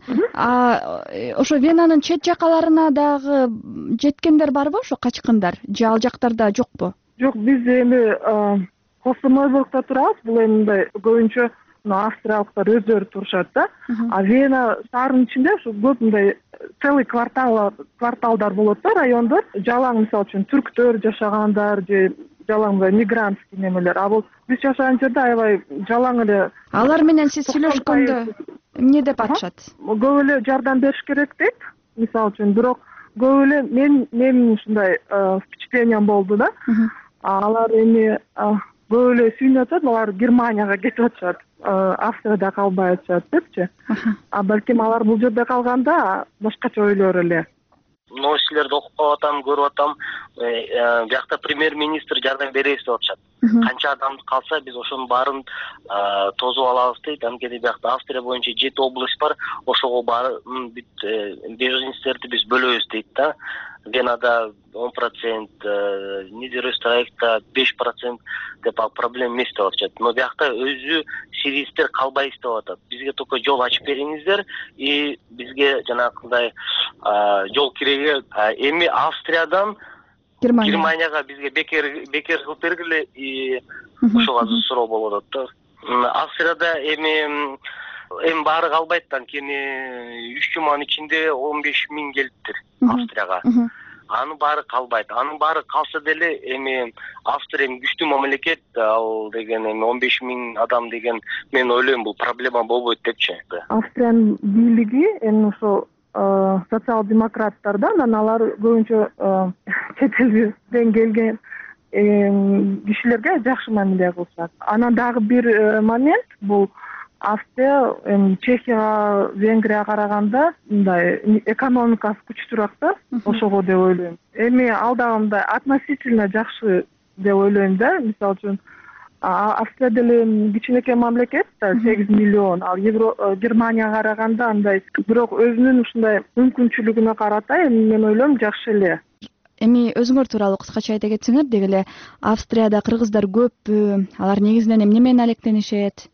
ошо Венанын чет жакаларына дагы жеткендер барбы ошо качкындар? Же ал жактарда жокпу? Жок, биз эми Костомойбургда турабыз. Бул эми мындай көбүнчө австриялыктар өздөрү турушат да. Вена шаарынын ичинде ушу көп мындай целый кварталдар болот да, райондор. Жалаң мисалы үчүн түрктөр жашагандар же жалаң мигрантский немелер. А бул биз жашаган жерде аябай жалаң эле. Алар менен сиз сүйлөшкөндө эмне деп атышат? Көп эле жардам бериш керек дейт. Мисалы үчүн, бирок көп эле мен ушундай впечатлением болду да. Алар эми көп эле сүйүнүп атат, алар Германияга кетип атышат. Австрияда калбай атышат депчи. Балким алар бул жерде калганда башкача ойлор эле. Новостилерди окуп калып атам, көрүп атам. Биякта премьер-министр жардам беребиз деп атышат. Канча адам калса биз ошонун баарын тосуп алабыз дейт. Анткени биякта Австрия боюнча 7 область бар. Ошого баарын беженцтерди биз бөлөбүз дейт да. Венада 10%, Нидерөстрайкта 5% деп проблема эмес деп атышат. Но биякта өзү сирийцтер калбай иштеп атат. Бизге только жол ачып бериңиздер, и бизге жанагындай жол кереги. Эми Австриядан Германияга бизге бекер кылып бергиле, и ошого азыр суроо болуп атат да. Австрияда эми баары калбайт, анткени 3 жуманын ичинде 15 000 келиптир Австрияга. Анын баары калбайт. Анын баары калса деле эми Австрия күчтүү мамлекет, ал деген эми 15 000 адам деген мен ойлойм бул проблема болбойт депчи. Австриянын бийлиги эми ошо социал-демократтар да, анан алар көбүнчө чет элден келген кишилерге жакшы мамиле кылышат. Анан дагы бир момент, бул Австрия Чехияга, Венгрияга караганда мындай экономикасы күчтүүрөөк да, ошого деп ойлойм. Эми ал дагы мындай относительно жакшы деп ойлойм да. Мисалы үчүн Австрия деле кичинекей мамлекет, 8 миллион, ал Германияга караганда андай. Бирок өзүнүн ушундай мүмкүнчүлүгүнө карата мен ойлойм жакшы эле. Эми өзүңөр тууралуу кыскача айта кетсеңер, деги эле Австрияда кыргыздар көппү? Алар негизинен эмне менен алектенишет?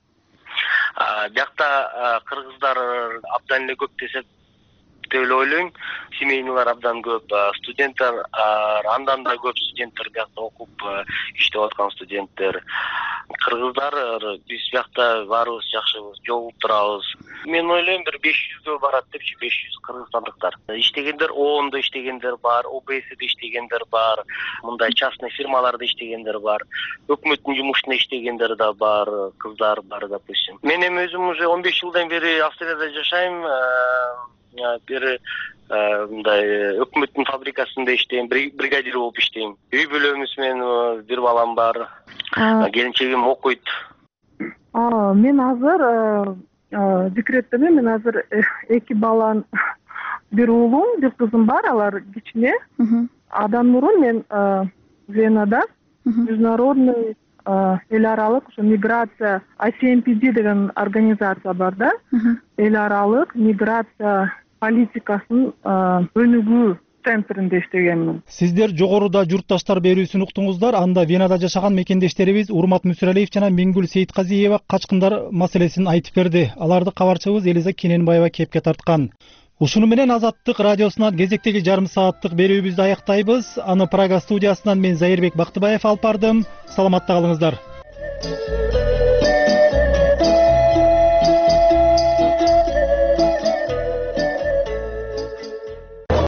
Биякта кыргыздар абдан эле көп десек деп эле ойлойм. Семейныйлар абдан көп, студенттер андан да көп студенттер биякта окуп иштеп аткан студенттер. кыргыздар биз биякта баарыбыз жакшыбыз, жолугуп турабыз. Мен ойлойм бир 500гө барат депчи, 500 кыргызстандыктар. Иштегендер ООНдо иштегендер бар, ОБС'де иштегендер бар, мындай частный фирмаларда иштегендер бар, өкмөттүн жумушунда иштегендер да бар, кыздар бар, допустим. Мен эми өзүм уже 15 жылдан бери Австрияда жашайм. Бир мындай өкмөттүн фабрикасында иштейм, бригадир болуп иштейм. Үй бүлөбүз менен бир балам бар. Келинчегим окуйт. Мен азыр декреттемин. Мен азыр 2 балам, бир уулум, бир кызым бар. Алар кичине. Андан мурун мен Венада международный эл аралык миграция ICMPD деген организация бар да. Эл аралык миграция политикасынын өнүгүү центринде иштегенмин. Сиздер жогоруда журтташтар берүүсүн уктуңуздар. Анда Венада жашаган мекендештерибиз Урмат Мүсүралиев жана Миңгүл Сейитказиева качкындар маселесин айтып берди. Аларды кабарчыбыз Элиза Кененбаева кепке тарткан. Ушуну менен Азаттык радиосунан кезектеги жарым сааттык берүүбүздү аяктайбыз. Аны Прага студиясынан мен Зайырбек Бактыбаев алып бардым. Саламатта калыңыздар.